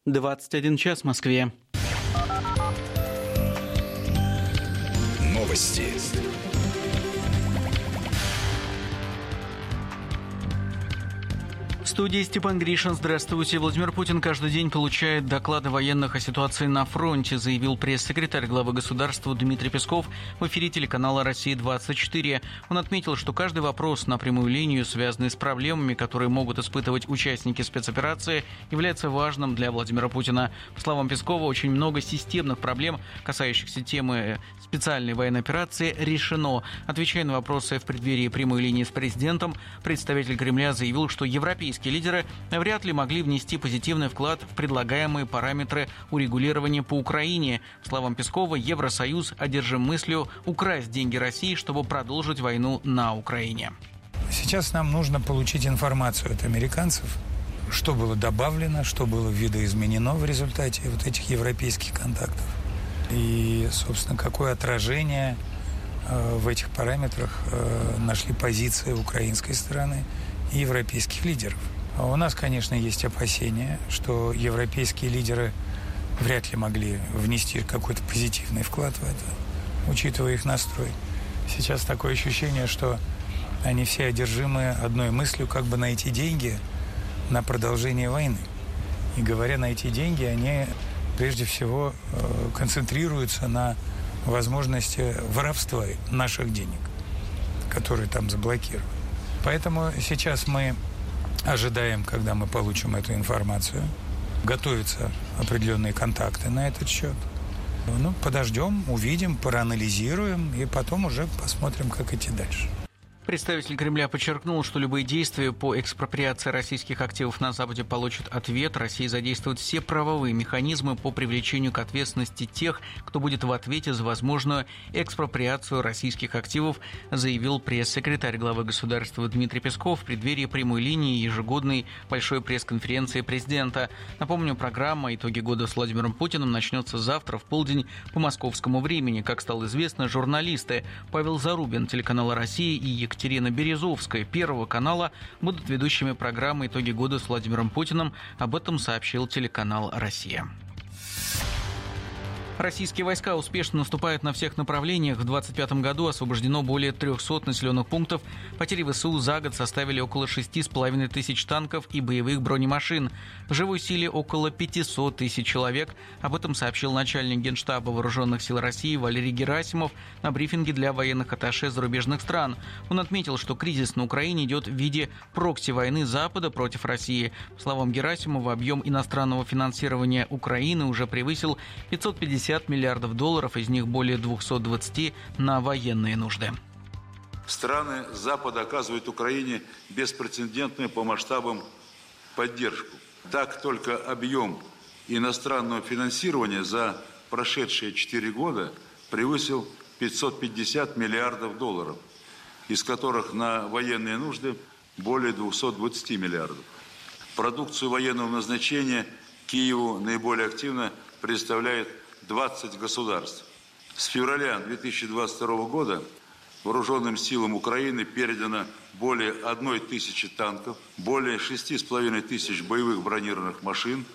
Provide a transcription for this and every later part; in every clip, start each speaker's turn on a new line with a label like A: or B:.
A: 21 час в Москве.
B: Новости.
A: В студии Степан Гришин. Здравствуйте. Владимир Путин каждый день получает доклады военных о ситуации на фронте, заявил пресс-секретарь главы государства Дмитрий Песков в эфире телеканала «Россия-24». Он отметил, что каждый вопрос на прямую линию, связанный с проблемами, которые могут испытывать участники спецоперации, является важным для Владимира Путина. По словам Пескова, очень много системных проблем, касающихся темы специальной военной операции, решено. Отвечая на вопросы в преддверии прямой линии с президентом, представитель Кремля заявил, что европейские лидеры вряд ли могли внести позитивный вклад в предлагаемые параметры урегулирования по Украине. По словам Пескова, Евросоюз одержим мыслью украсть деньги России, чтобы продолжить войну на Украине.
C: Сейчас нам нужно получить информацию от американцев, что было добавлено, что было видоизменено в результате вот этих европейских контактов. И, собственно, какое отражение в этих параметрах нашли позиции украинской стороны и европейских лидеров. У нас, конечно, есть опасения, что европейские лидеры вряд ли могли внести какой-то позитивный вклад в это, учитывая их настрой. Сейчас такое ощущение, что они все одержимы одной мыслью, как бы найти деньги на продолжение войны. И говоря найти деньги, они прежде всего концентрируются на возможности воровства наших денег, которые там заблокированы. Поэтому сейчас мы ожидаем, когда мы получим эту информацию. Готовятся определенные контакты на этот счет. Подождем, увидим, проанализируем и потом уже посмотрим, как идти дальше.
A: Представитель Кремля подчеркнул, что любые действия по экспроприации российских активов на Западе получат ответ. Россия задействует все правовые механизмы по привлечению к ответственности тех, кто будет в ответе за возможную экспроприацию российских активов, заявил пресс-секретарь главы государства Дмитрий Песков в преддверии прямой линии ежегодной большой пресс-конференции президента. Напомню, программа «Итоги года с Владимиром Путиным» начнется завтра в полдень по московскому времени. Как стало известно, журналисты Павел Зарубин, телеканала «Россия» и Екатерина Березовская, Первого канала, будут ведущими программы «Итоги года с Владимиром Путиным». Об этом сообщил телеканал «Россия». Российские войска успешно наступают на всех направлениях. В 2025 году освобождено более 300 населенных пунктов. Потери ВСУ за год составили около 6,5 тысяч танков и боевых бронемашин. В живой силе около 500 тысяч человек. Об этом сообщил начальник Генштаба Вооруженных сил России Валерий Герасимов на брифинге для военных атташе зарубежных стран. Он отметил, что кризис на Украине идет в виде прокси-войны Запада против России. По словам Герасимова, объем иностранного финансирования Украины уже превысил 550 миллиардов долларов, из них более 220 на военные нужды.
D: Страны Запада оказывают Украине беспрецедентную по масштабам поддержку. Так, только объем иностранного финансирования за прошедшие 4 года превысил 550 миллиардов долларов, из которых на военные нужды более 220 миллиардов. Продукцию военного назначения Киеву наиболее активно представляет 20 государств. С февраля 2022 года вооруженным силам Украины передано более 1000 танков, более 6500 боевых бронированных машин,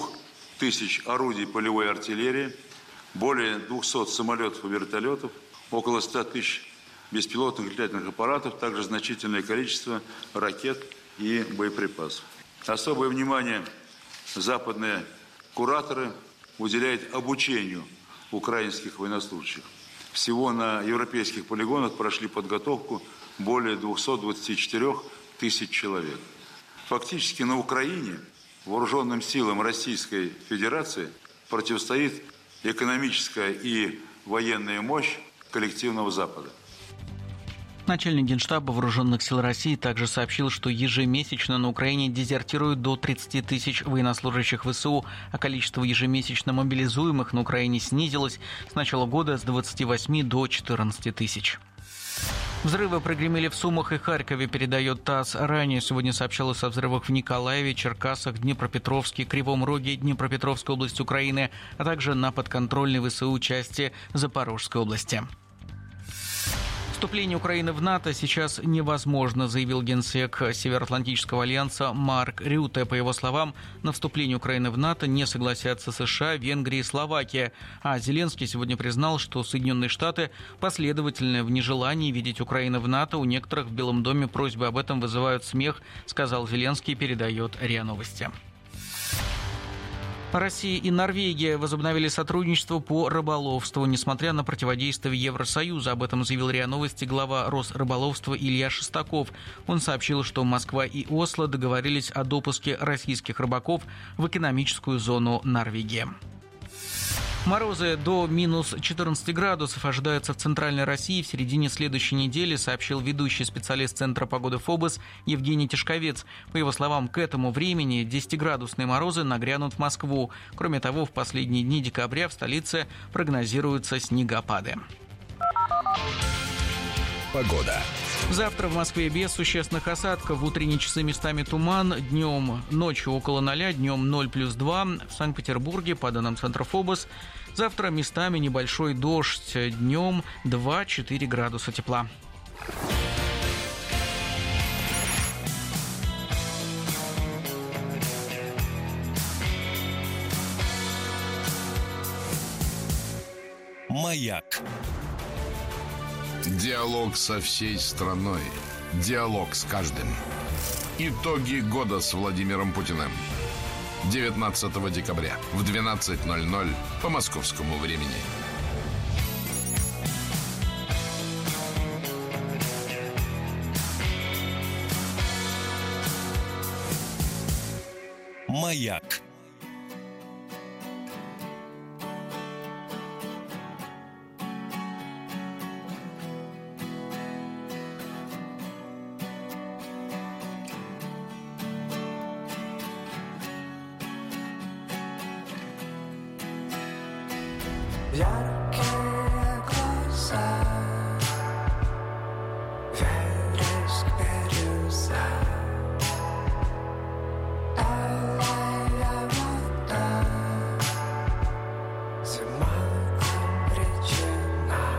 D: 2000 орудий полевой артиллерии, более 200 самолетов и вертолетов, около 100 тысяч беспилотных летательных аппаратов, также значительное количество ракет и боеприпасов. Особое внимание западные кураторы уделяет обучению украинских военнослужащих. Всего на европейских полигонах прошли подготовку более 224 тысяч человек. Фактически на Украине вооруженным силам Российской Федерации противостоит экономическая и военная мощь коллективного Запада.
A: Начальник Генштаба Вооруженных сил России также сообщил, что ежемесячно на Украине дезертируют до 30 тысяч военнослужащих ВСУ, а количество ежемесячно мобилизуемых на Украине снизилось с начала года с 28 до 14 тысяч. Взрывы прогремели в Сумах и Харькове, передает ТАСС. Ранее сегодня сообщалось о взрывах в Николаеве, Черкассах, Днепропетровске, Кривом Роге, Днепропетровской области Украины, а также на подконтрольной ВСУ части Запорожской области. Вступление Украины в НАТО сейчас невозможно, заявил генсек Североатлантического альянса Марк Рютте. По его словам, на вступление Украины в НАТО не согласятся США, Венгрия и Словакия. А Зеленский сегодня признал, что Соединенные Штаты последовательны в нежелании видеть Украину в НАТО. У некоторых в Белом доме просьбы об этом вызывают смех, сказал Зеленский, передает РИА Новости. Россия и Норвегия возобновили сотрудничество по рыболовству, несмотря на противодействие Евросоюза. Об этом заявил РИА Новости глава Росрыболовства Илья Шестаков. Он сообщил, что Москва и Осло договорились о допуске российских рыбаков в экономическую зону Норвегии. Морозы до минус 14 градусов ожидаются в Центральной России в середине следующей недели, сообщил ведущий специалист Центра погоды ФОБОС Евгений Тишковец. По его словам, к этому времени 10-градусные морозы нагрянут в Москву. Кроме того, в последние дни декабря в столице прогнозируются снегопады.
B: Погода.
A: Завтра в Москве без существенных осадков. В утренние часы местами туман. Днем, ночью около 0, днем 0+2. В Санкт-Петербурге, по данным Центра ФОБОС, завтра местами небольшой дождь. Днем 2-4 градуса тепла.
B: Маяк.
E: Диалог со всей страной. Диалог с каждым. Итоги года с Владимиром Путиным. 19 декабря в 12:00 по московскому времени.
B: Маяк.
F: Яркие глаза, вереск бирюза, алая вода, зима обречена.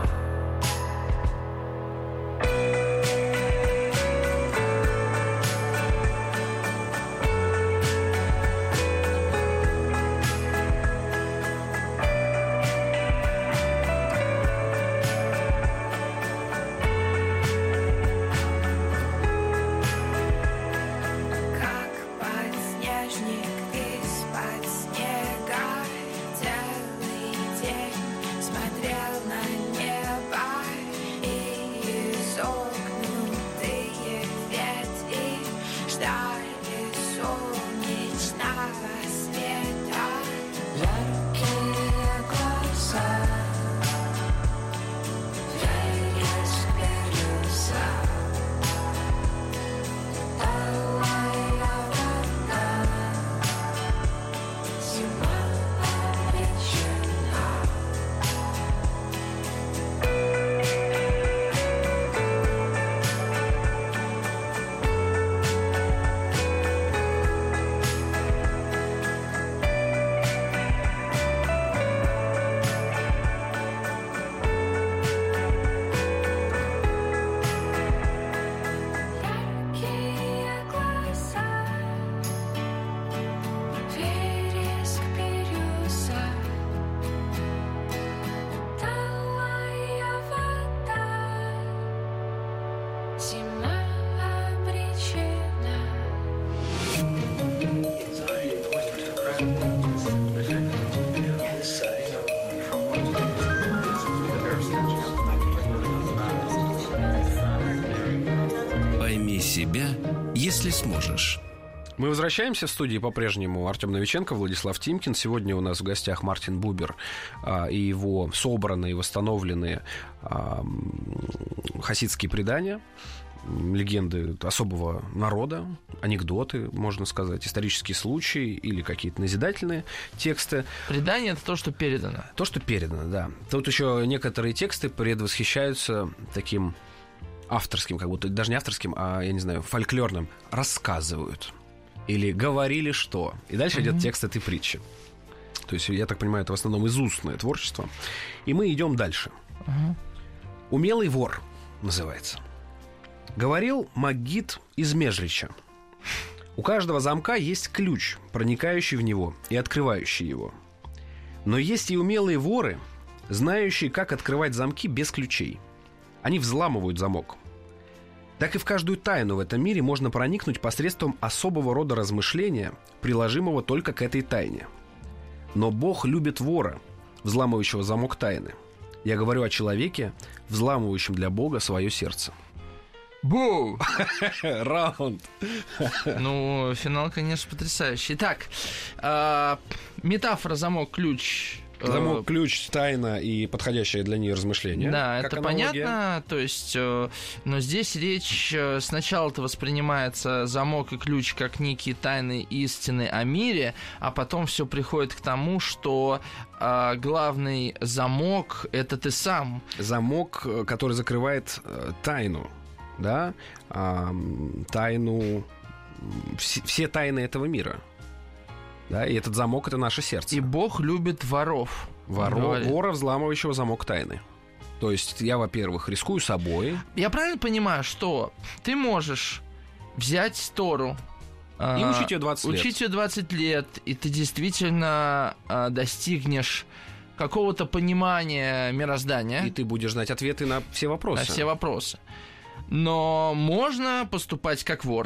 B: Пойми себя, если сможешь.
G: Мы возвращаемся в студии по-прежнему. Артем Новиченко, Владислав Тимкин. Сегодня у нас в гостях Мартин Бубер и его собранные, восстановленные хасидские предания, легенды особого народа, анекдоты, можно сказать, исторические случаи или какие-то назидательные тексты.
H: Предание — это то, что передано.
G: То, что передано, да. Тут еще некоторые тексты предвосхищаются таким авторским, как будто даже не авторским, а, я не знаю, фольклорным. Рассказывают. Или говорили что. И дальше идет текст этой притчи. То есть, я так понимаю, это в основном изустное творчество. И мы идем дальше. Умелый вор называется. Говорил Магид из Межрича. У каждого замка есть ключ, проникающий в него и открывающий его. Но есть и умелые воры, знающие, как открывать замки без ключей. Они взламывают замок. Так и в каждую тайну в этом мире можно проникнуть посредством особого рода размышления, приложимого только к этой тайне. Но Бог любит вора, взламывающего замок тайны. Я говорю о человеке, взламывающем для Бога свое сердце.
H: Бу!
G: Раунд.
H: Ну, финал, конечно, потрясающий. Итак, метафора замок-ключ.
G: Замок, ключ, тайна и подходящее для нее размышление.
H: Да,
G: как
H: это
G: аналогия.
H: понятно. То есть, но здесь речь сначала-то воспринимается замок и ключ как некие тайны истины о мире, а потом все приходит к тому, что главный замок — это ты сам.
G: Замок, который закрывает тайну, да, тайну, все тайны этого мира. Да, и этот замок — это наше сердце.
H: И Бог любит воров.
G: Вора, взламывающего замок тайны. То есть я, во-первых, рискую собой.
H: Я правильно понимаю, что ты можешь взять Тору
G: и учить ее 20 лет.
H: Учить ее 20 лет, и ты действительно достигнешь какого-то понимания мироздания.
G: И ты будешь знать ответы на все вопросы.
H: На все вопросы. Но можно поступать как вор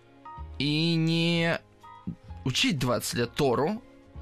H: и не учить 20 лет Тору,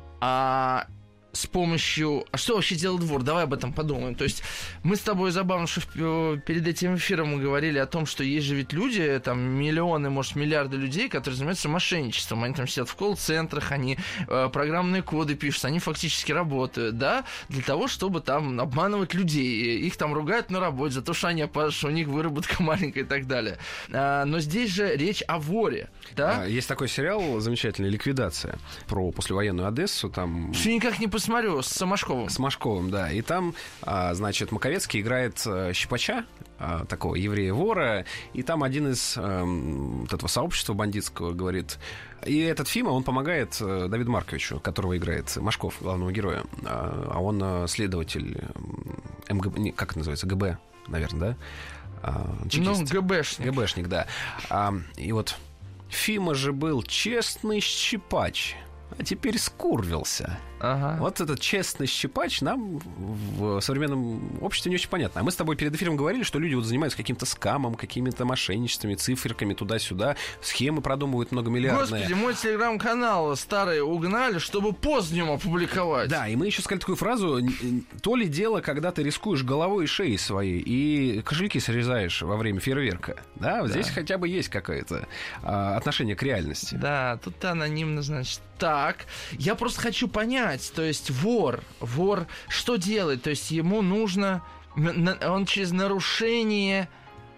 H: а с помощью... А что вообще делает вор? Давай об этом подумаем. То есть мы с тобой забавно, что перед этим эфиром мы говорили о том, что есть же ведь люди, там миллионы, может, миллиарды людей, которые занимаются мошенничеством. Они там сидят в колл-центрах, они программные коды пишут, они фактически работают, да, для того, чтобы там обманывать людей. Их там ругают на работе за то, что они опаздывают, что у них выработка маленькая и так далее. Но здесь же речь о воре, да?
G: Есть такой сериал замечательный «Ликвидация» про послевоенную Одессу. Там...
H: Все никак не посмотрю, с Машковым.
G: С Машковым, да. И там, значит, Маковецкий играет щипача, такого еврея-вора, и там один из вот этого сообщества бандитского говорит... И этот Фима, он помогает Давиду Марковичу, которого играет Машков, главного героя. А он следователь МГБ, как это называется, ГБ, наверное, да? Чекист.
H: Ну, ГБшник.
G: ГБшник, да. И вот Фима же был честный щипач, а теперь скурвился.
H: Ага.
G: Вот этот честный щипач нам в современном обществе не очень понятно. А мы с тобой перед эфиром говорили, что люди вот занимаются каким-то скамом, какими-то мошенничествами, циферками туда-сюда, схемы продумывают многомиллиардные.
H: Господи, мой телеграм-канал старый угнали, чтобы пост в нем опубликовать.
G: Да, и мы еще сказали такую фразу: то ли дело, когда ты рискуешь головой и шеей своей и кошельки срезаешь во время фейерверка. Да, вот здесь хотя бы есть какое-то отношение к реальности.
H: Да, тут анонимно, значит. Так, я просто хочу понять, то есть вор что делает? То есть ему нужно, он через нарушение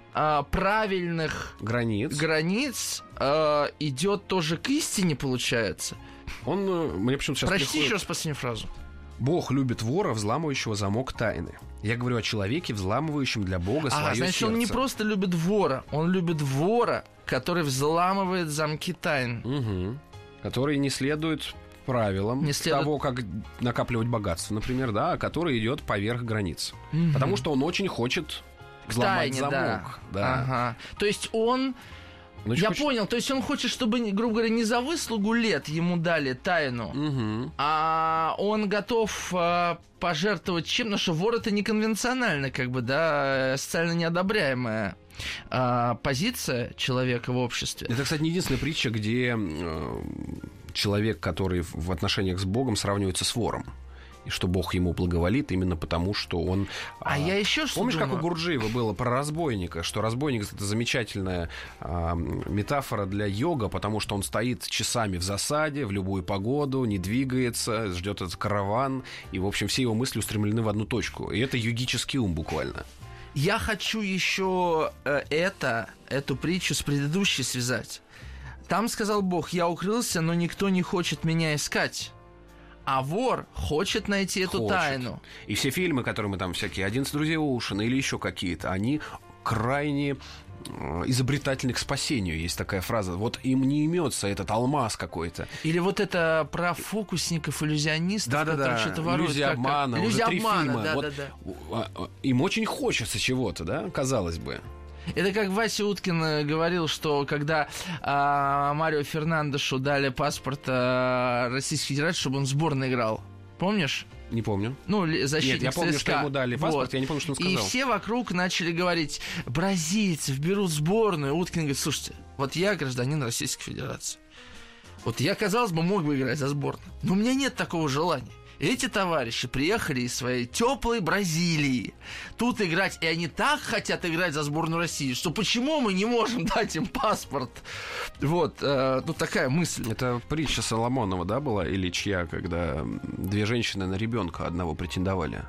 H: правильных границ идет тоже к истине, получается?
G: Мне почему-то сейчас
H: Прочти еще раз последнюю фразу.
G: Бог любит вора, взламывающего замок тайны. Я говорю о человеке, взламывающем для Бога свое
H: значит,
G: сердце.
H: Он не просто любит вора, он любит вора, который взламывает замки тайн.
G: Угу. Который не следует правилам того, как накапливать богатство, например, да, а который идет поверх границ. Угу. Потому что он очень хочет взломать замок. Да.
H: Ага. То есть он... Я понял, то есть он хочет, чтобы, грубо говоря, не за выслугу лет ему дали тайну, а он готов пожертвовать чем, потому что вор — это неконвенционально, как бы, да, социально неодобряемая позиция человека в обществе.
G: Это, кстати, не единственная притча, где человек, который в отношениях с Богом, сравнивается с вором. И что Бог ему благоволит именно потому, что он...
H: я еще что
G: помнишь,
H: думаю?
G: как у Гурджиева было про разбойника, что разбойник — это замечательная метафора для йога, потому что он стоит часами в засаде, в любую погоду, не двигается, ждет этот караван, и, в общем, все его мысли устремлены в одну точку. И это йогический ум буквально.
H: Я хочу еще эту притчу с предыдущей связать. Там сказал Бог: я укрылся, но никто не хочет меня искать. А вор хочет найти эту тайну.
G: И все фильмы, которые мы там всякие «11 друзей Оушена» или еще какие-то, они крайне изобретательны к спасению. Есть такая фраза. Вот им не имется этот алмаз какой-то.
H: Или вот это про фокусников, иллюзионистов, которые что-то воруют.
G: Иллюзия обмана.
H: Иллюзия
G: Уже 3
H: обмана,
G: фильма.
H: да.
G: Им очень хочется чего-то, да, казалось бы.
H: Это как Вася Уткин говорил, что когда Марио Фернандешу дали паспорт Российской Федерации, чтобы он в сборной играл. Помнишь?
G: Не помню.
H: Ну, защитник
G: Нет, я помню,
H: ЦСКА.
G: что ему дали паспорт, я не помню, что он сказал.
H: И все вокруг начали говорить: бразильцев берут в сборную. Уткин говорит: слушайте, вот я гражданин Российской Федерации. Вот я, казалось бы, мог бы играть за сборную, но у меня нет такого желания. Эти товарищи приехали из своей теплой Бразилии тут играть, и они так хотят играть за сборную России, что почему мы не можем дать им паспорт? Вот, ну такая мысль.
G: Это притча Соломонова, да, была, или чья, когда 2 женщины на ребенка одного претендовали.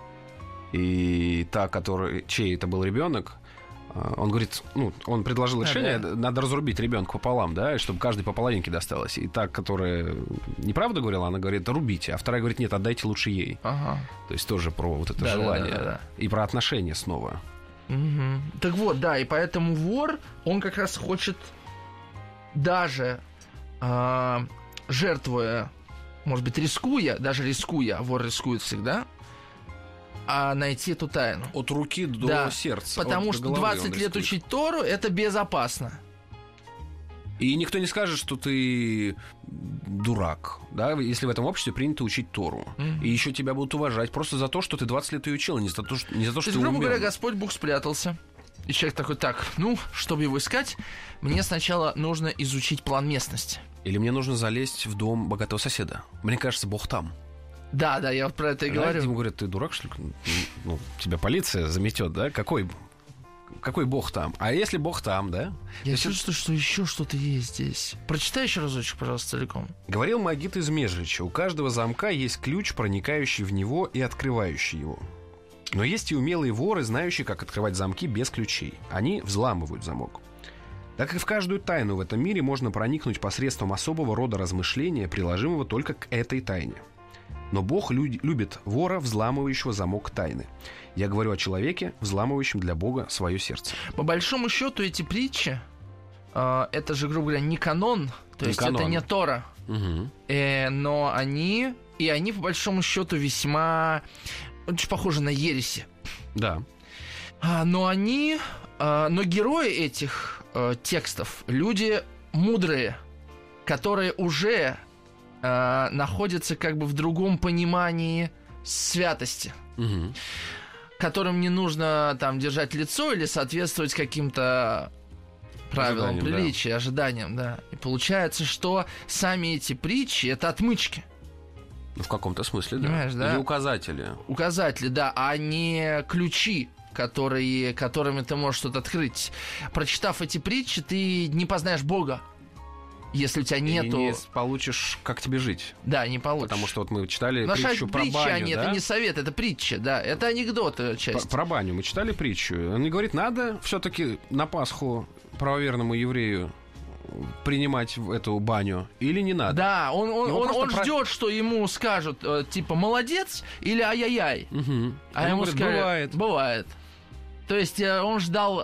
G: И та, чей это был ребенок, он говорит, ну, он предложил решение, надо разрубить ребенка пополам, да, чтобы каждой по половинке досталось. И та, которая неправду говорила, она говорит: рубите. А вторая говорит: нет, отдайте лучше ей.
H: Ага.
G: То есть тоже про вот это желание.
H: Да.
G: И про отношения снова.
H: Угу. Так вот, да, и поэтому вор, он как раз хочет даже жертвуя, может быть, рискуя, а вор рискует всегда, найти эту тайну.
G: От руки до сердца.
H: Потому что 20 лет учить Тору — это безопасно.
G: И никто не скажет, что ты дурак, да, если в этом обществе принято учить Тору. И еще тебя будут уважать просто за то, что ты 20 лет ее учил, не за то, что ты
H: грубо
G: умен.
H: говоря, Господь Бог спрятался. И человек такой: так, ну, чтобы его искать, мне сначала нужно изучить план местности.
G: Или мне нужно залезть в дом богатого соседа. Мне кажется, Бог там.
H: Да, я вот про это и говорю.
G: Ему говорят: ты дурак, что ли? Ну, тебя полиция заметет, да? Какой Бог там? А если Бог там, да?
H: Я чувствую, что еще что-то есть здесь. Прочитай еще разочек, пожалуйста, целиком.
G: Говорил Магит из Межрича: у каждого замка есть ключ, проникающий в него и открывающий его. Но есть и умелые воры, знающие, как открывать замки без ключей. Они взламывают замок. Так как в каждую тайну в этом мире можно проникнуть посредством особого рода размышления, приложимого только к этой тайне. Но Бог любит вора, взламывающего замок тайны. Я говорю о человеке, взламывающем для Бога свое сердце.
H: По большому счету, эти притчи, это же, грубо говоря, не канон, то есть это не Тора.
G: Угу.
H: Но они по большому счету весьма очень похожи на ереси.
G: Да.
H: Но герои этих текстов люди мудрые, которые уже находятся как бы в другом понимании святости, которым не нужно там держать лицо или соответствовать каким-то правилам приличия, ожиданиям, да. И получается, что сами эти притчи — это отмычки.
G: Ну, в каком-то смысле, да.
H: Понимаешь, да?
G: Или указатели.
H: Указатели, да, а не ключи, которыми ты можешь что-то открыть. Прочитав эти притчи, ты не познаешь Бога, если у тебя нету...
G: И не получишь, как тебе жить.
H: Да, не получишь.
G: Потому что вот мы читали притчу про баню, да?
H: Это не совет, это притча, да. Это анекдот часть.
G: Про баню мы читали притчу. Он мне говорит: надо все-таки на Пасху правоверному еврею принимать эту баню или не надо?
H: Да, он ждет, что ему скажут, типа, молодец или ай-яй-яй.
G: Угу.
H: А ему
G: говорит:
H: скажут: бывает. То есть он ждал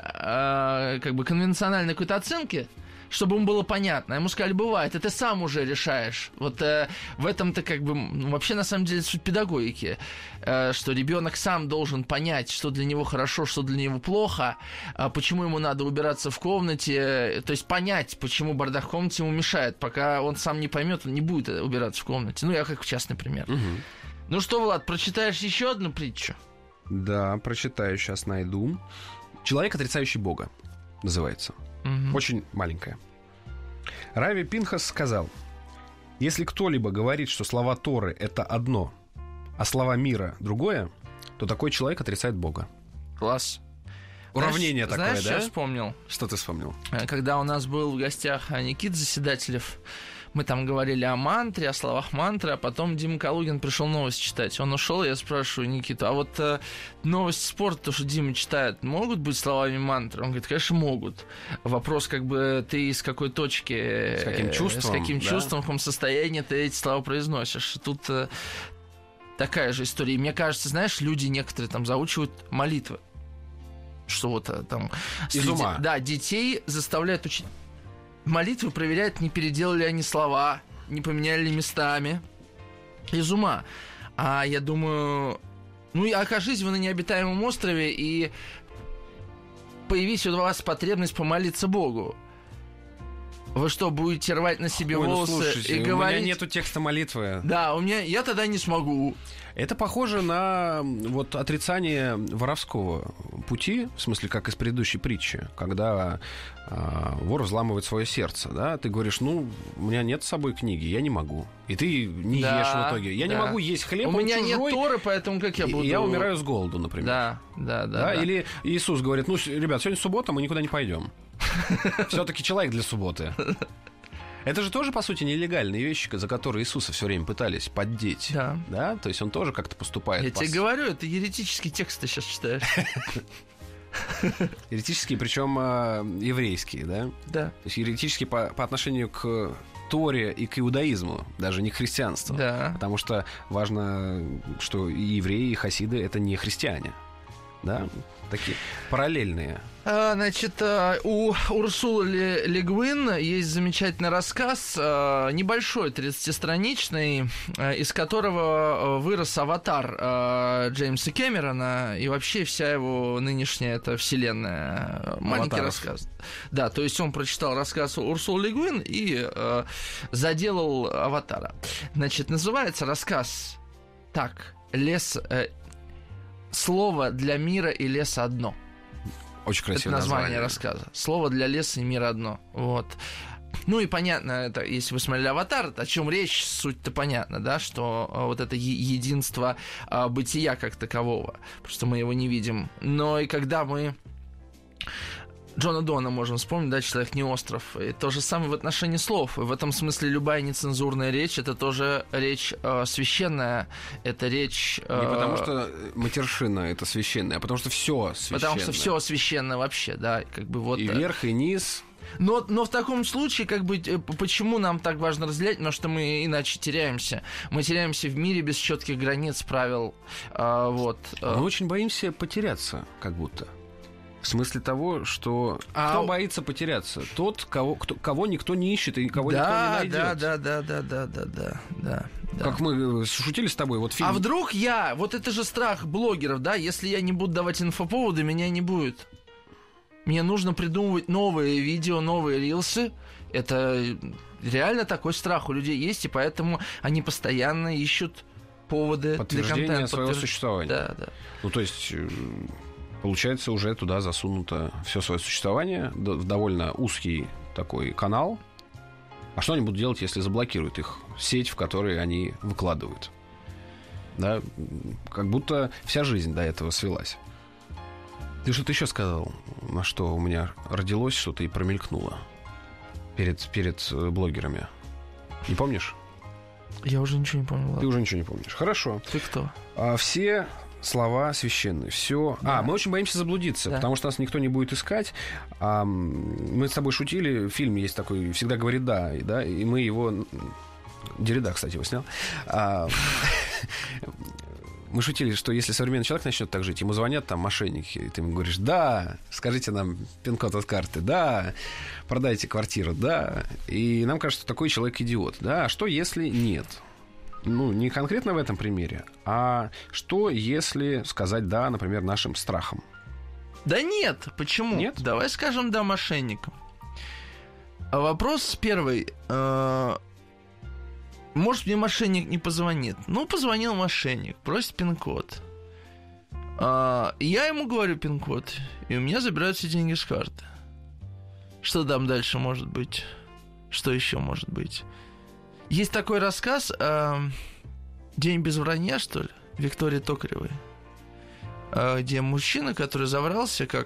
H: как бы конвенциональной какой-то оценки, чтобы ему было понятно. Ему сказали: бывает, и ты сам уже решаешь. Вот в этом-то как бы вообще на самом деле суть педагогики, что ребенок сам должен понять, что для него хорошо, что для него плохо, почему ему надо убираться в комнате, то есть понять, почему бардак в комнате ему мешает. Пока он сам не поймет, он не будет убираться в комнате. Ну, я как частный пример.
G: Угу.
H: Ну что, Влад, прочитаешь еще одну притчу?
G: Да, прочитаю, сейчас найду. «Человек, отрицающий Бога» называется. Очень маленькая. Рави Пинхас сказал: если кто-либо говорит, что слова Торы — это одно, а слова мира — другое, то такой человек отрицает Бога.
H: Класс.
G: Уравнение такое,
H: знаешь,
G: да?
H: Что я вспомнил?
G: Что ты вспомнил?
H: Когда у нас был в гостях Никита Заседателев, мы там говорили о мантре, о словах мантры, а потом Дима Калугин пришел новость читать. Он ушел, и я спрашиваю Никиту: а вот новости спорта, то, что Дима читает, могут быть словами мантры? Он говорит: конечно, могут. Вопрос, как бы ты из какой точки,
G: с каким чувством,
H: в каком состоянии ты эти слова произносишь. Тут такая же история. И мне кажется, знаешь, люди некоторые там заучивают молитвы. что вот там...
G: Из ума.
H: Да, детей заставляют учить молитвы, проверяют, не переделали они слова, не поменяли ли местами. Из ума. А я думаю... Ну и окажись вы на необитаемом острове, и появись у вас потребность помолиться Богу. Вы что, будете рвать на себе волосы
G: слушайте,
H: и говорить...
G: У меня нету текста молитвы.
H: Да, я тогда не смогу.
G: Это похоже на вот отрицание воровского пути, в смысле, как из предыдущей притчи, когда вор взламывает свое сердце, да, ты говоришь, ну, у меня нет с собой книги, я не могу. И ты не ешь в итоге. Я не могу есть хлеб,
H: у меня нет Торы, поэтому как я буду...
G: Я умираю с голоду, например.
H: Да.
G: Или Иисус говорит, ну, ребят, сегодня суббота, мы никуда не пойдем. Все-таки человек для субботы. Это же тоже, по сути, нелегальные вещи, за которые Иисуса все время пытались поддеть. Да. То есть он тоже как-то поступает.
H: Я тебе говорю, это еретический текст ты сейчас читаешь.
G: Еретические, причем еврейские, да?
H: Да.
G: То есть еретические по отношению к Торе и к иудаизму, даже не к христианству.
H: Да.
G: Потому что важно, что и евреи, и хасиды — это не христиане. Да? Такие параллельные.
H: Значит, у Урсулы Ле Гуин есть замечательный рассказ, небольшой, 30-страничный, из которого вырос аватар Джеймса Кэмерона и вообще вся его нынешняя эта вселенная. Маленький рассказ. Да, то есть он прочитал рассказ Урсулы Ле Гуин и заделал аватара. Значит, называется рассказ так: «Слово для мира и леса одно».
G: Очень красивое
H: это название рассказа. Слово для леса и мира одно. Вот. Ну и понятно, это, если вы смотрели «Аватар», о чем речь, суть-то понятна, да, что вот это единство бытия как такового. Просто мы его не видим. Но и когда мы Джона Дона можем вспомнить, да, «Человек не остров». И то же самое в отношении слов. И в этом смысле любая нецензурная речь — это тоже речь священная. Это речь...
G: Не потому что матершина — это священная, а потому что все священное.
H: Потому что все священное вообще, да. Как бы вот,
G: и вверх, и низ.
H: Но в таком случае, как бы, почему нам так важно разделять? Потому что мы иначе теряемся. Мы теряемся в мире без четких границ, правил. Вот.
G: Мы очень боимся потеряться, как будто. В смысле того, что кто боится потеряться? Тот, кого никто не ищет и кого никто не найдет.
H: Да.
G: Как мы шутили с тобой, вот фильм...
H: А вдруг вот это же страх блогеров, да, если я не буду давать инфоповоды, меня не будет. Мне нужно придумывать новые видео, новые рилсы. Это реально такой страх у людей есть, и поэтому они постоянно ищут поводы для контента.
G: Подтверждение своего существования.
H: Да.
G: Ну, то есть... Получается, уже туда засунуто все свое существование в довольно узкий такой канал. А что они будут делать, если заблокируют их сеть, в которой они выкладывают? Да, как будто вся жизнь до этого свелась. Ты что-то еще сказал, на что у меня родилось что-то и промелькнуло перед блогерами. Не помнишь?
H: Я уже ничего не помню.
G: Ты уже ничего не помнишь. Хорошо.
H: Ты кто?
G: Все слова священные. Все. Да. Мы очень боимся заблудиться, потому что нас никто не будет искать. Мы с тобой шутили. Фильм есть такой, всегда говорит да, и мы его... Деррида, кстати, его снял. Мы шутили, что если современный человек начнет так жить, ему звонят там мошенники, и ты ему говоришь: да, скажите нам пин-код от карты, да, продайте квартиру, да. И нам кажется, что такой человек идиот. Да, а что если нет? Ну, не конкретно в этом примере, а что если сказать «да», например, нашим страхам?
H: Да нет, почему?
G: Нет?
H: Давай скажем «да» мошенникам. Вопрос первый. Может, мне мошенник не позвонит? Ну, позвонил мошенник, просит пин-код. Я ему говорю пин-код, и у меня забирают все деньги с карты. Что там дальше может быть? Что еще может быть? Есть такой рассказ «День без вранья», что ли, Виктории Токаревой, где мужчина, который заврался, как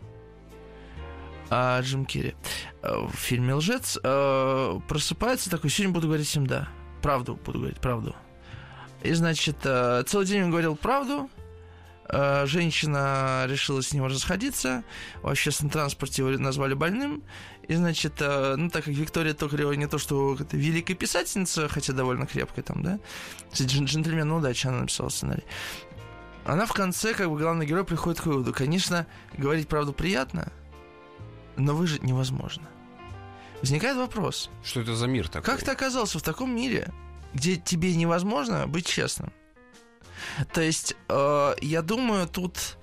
H: Джим Керри в фильме «Лжец», просыпается такой: сегодня буду говорить всем «да». Правду буду говорить, правду. И, значит, целый день он говорил правду. Женщина решила с ним расходиться. В общественном транспорте его назвали больным. И, значит, ну, так как Виктория Токарева не то что великая писательница, хотя довольно крепкая там, да, «Джентльмен удачи», она написала сценарий. она в конце, как бы, главный герой приходит к выводу. Конечно, говорить правду приятно, но выжить невозможно. Возникает вопрос.
G: Что это за мир такой?
H: Как ты оказался в таком мире, где тебе невозможно быть честным? То есть, я думаю, тут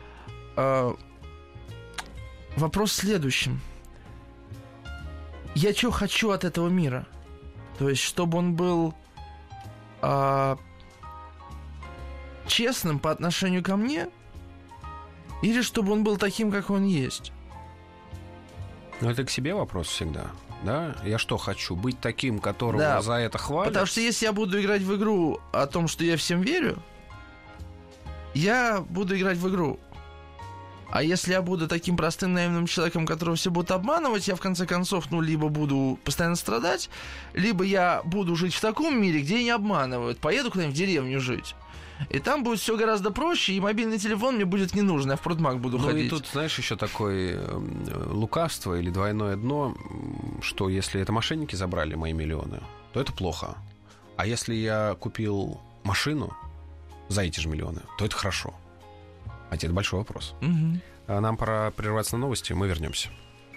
H: вопрос в следующем. Я что хочу от этого мира? То есть, чтобы он был честным по отношению ко мне, или чтобы он был таким, как он есть?
G: Ну, это к себе вопрос всегда, да? Я что, хочу? Быть таким, которого за это хвалят?
H: Потому что если я буду играть в игру о том, что я всем верю, я буду играть в игру. А если я буду таким простым наивным человеком, которого все будут обманывать, я в конце концов, либо буду постоянно страдать, либо я буду жить в таком мире, где не обманывают. Поеду куда-нибудь в деревню жить. И там будет все гораздо проще, и мобильный телефон мне будет не нужен, я в продмаг буду ходить.
G: Ну и тут, знаешь, еще такое лукавство или двойное дно, что если это мошенники забрали мои миллионы, то это плохо. А если я купил машину за эти же миллионы, то это хорошо. А это большой вопрос.
H: Угу.
G: Нам пора прерваться на новости, мы вернемся.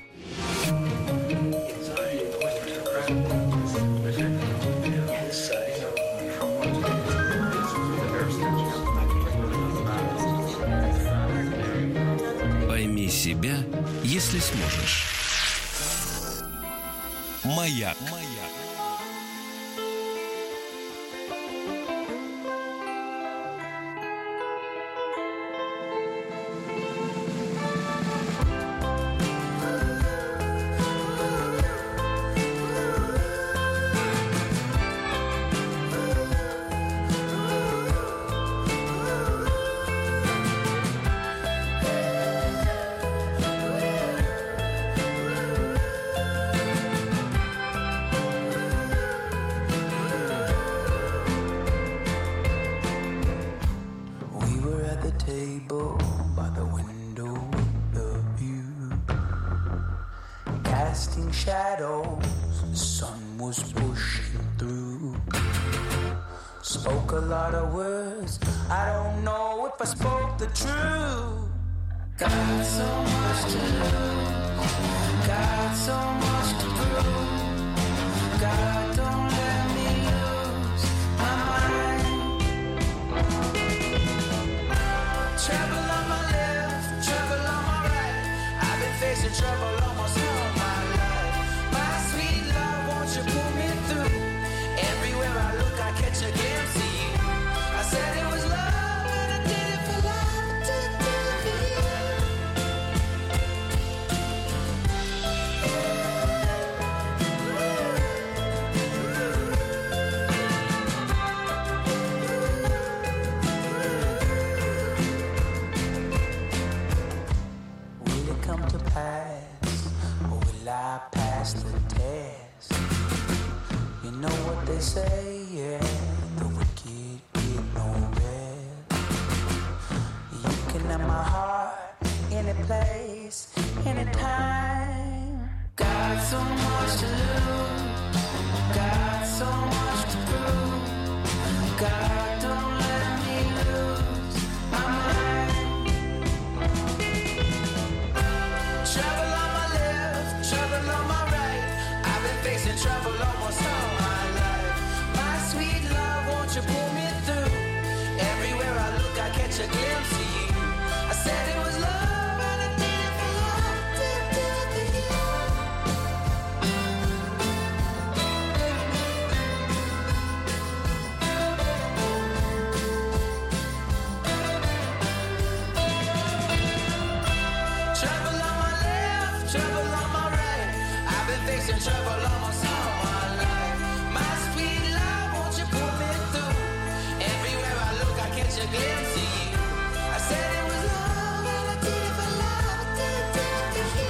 B: Пойми себя, если сможешь. Маяк.
F: Shadows, the sun was pushing through. Spoke a lot of words, I don't know if I spoke the truth. Got so much to lose, got so much to prove. God, don't let me lose my mind. Trouble on my left, trouble on my right. I've been facing trouble almost all my life. You pull me through. Everywhere I look, I catch a glimpse of you. I said it was love, and I did it for love, I did it for you. Will it come to pass, or will I pass the test? You know what they say, yeah, the wicked get no rest. You can have my heart, any place, anytime. Got so much to lose, got so much to prove. God, don't let me lose my mind. Trouble on my left, trouble on my right. I've been facing trouble almost all my life. My sweet love, won't you pull me through? Everywhere I look, I catch a glimpse of you. I said it was love, and I did it for love, did it for you. Trouble on my left, trouble on my right. I've been facing trouble almost all my life. My sweet love, won't you pull me through? Everywhere I look, I catch a glimpse of you. I said it was love, and I did it for love, I did it for you.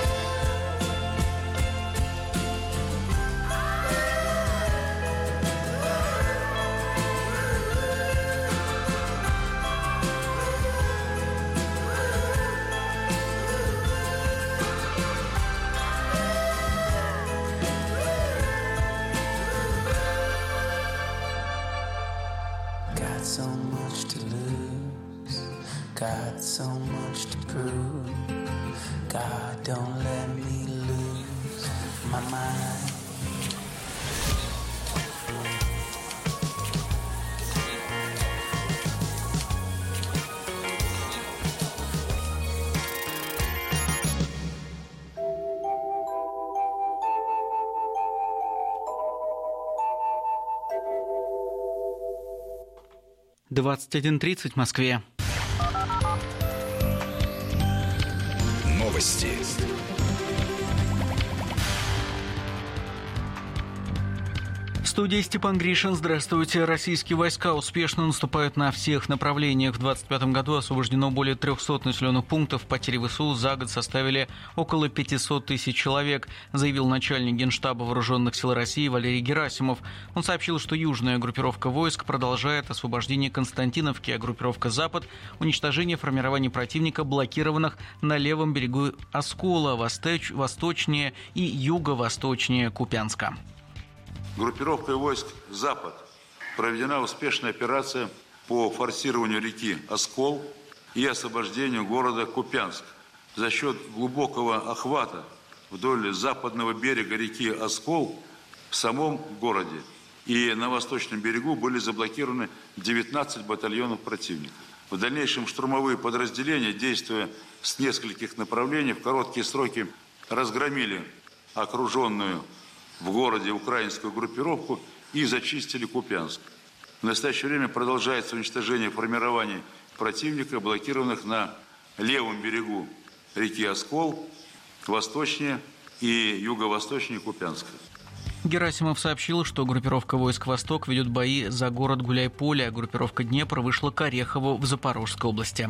F: Got so much to lose, got so much to prove. God, don't let me lose my mind.
A: — 21:30 в Москве.
B: Новости.
A: В студии Степан Гришин. Здравствуйте. Российские войска успешно наступают на всех направлениях. В 2025 году освобождено более 300 населенных пунктов. Потери ВСУ за год составили около 500 тысяч человек, заявил начальник Генштаба Вооруженных сил России Валерий Герасимов. Он сообщил, что южная группировка войск продолжает освобождение Константиновки, а группировка «Запад» – уничтожение формирований противника, блокированных на левом берегу Оскола, восточнее и юго-восточнее Купянска.
D: Группировкой войск «Запад» проведена успешная операция по форсированию реки Оскол и освобождению города Купянск. За счет глубокого охвата вдоль западного берега реки Оскол в самом городе и на восточном берегу были заблокированы 19 батальонов противника. В дальнейшем штурмовые подразделения, действуя с нескольких направлений, в короткие сроки разгромили окруженную в городе украинскую группировку и зачистили Купянск. В настоящее время продолжается уничтожение формирований противника, блокированных на левом берегу реки Оскол, восточнее и юго-восточнее Купянска.
A: Герасимов сообщил, что группировка войск «Восток» ведет бои за город Гуляйполе, а группировка «Днепр» вышла к Орехову в Запорожской области.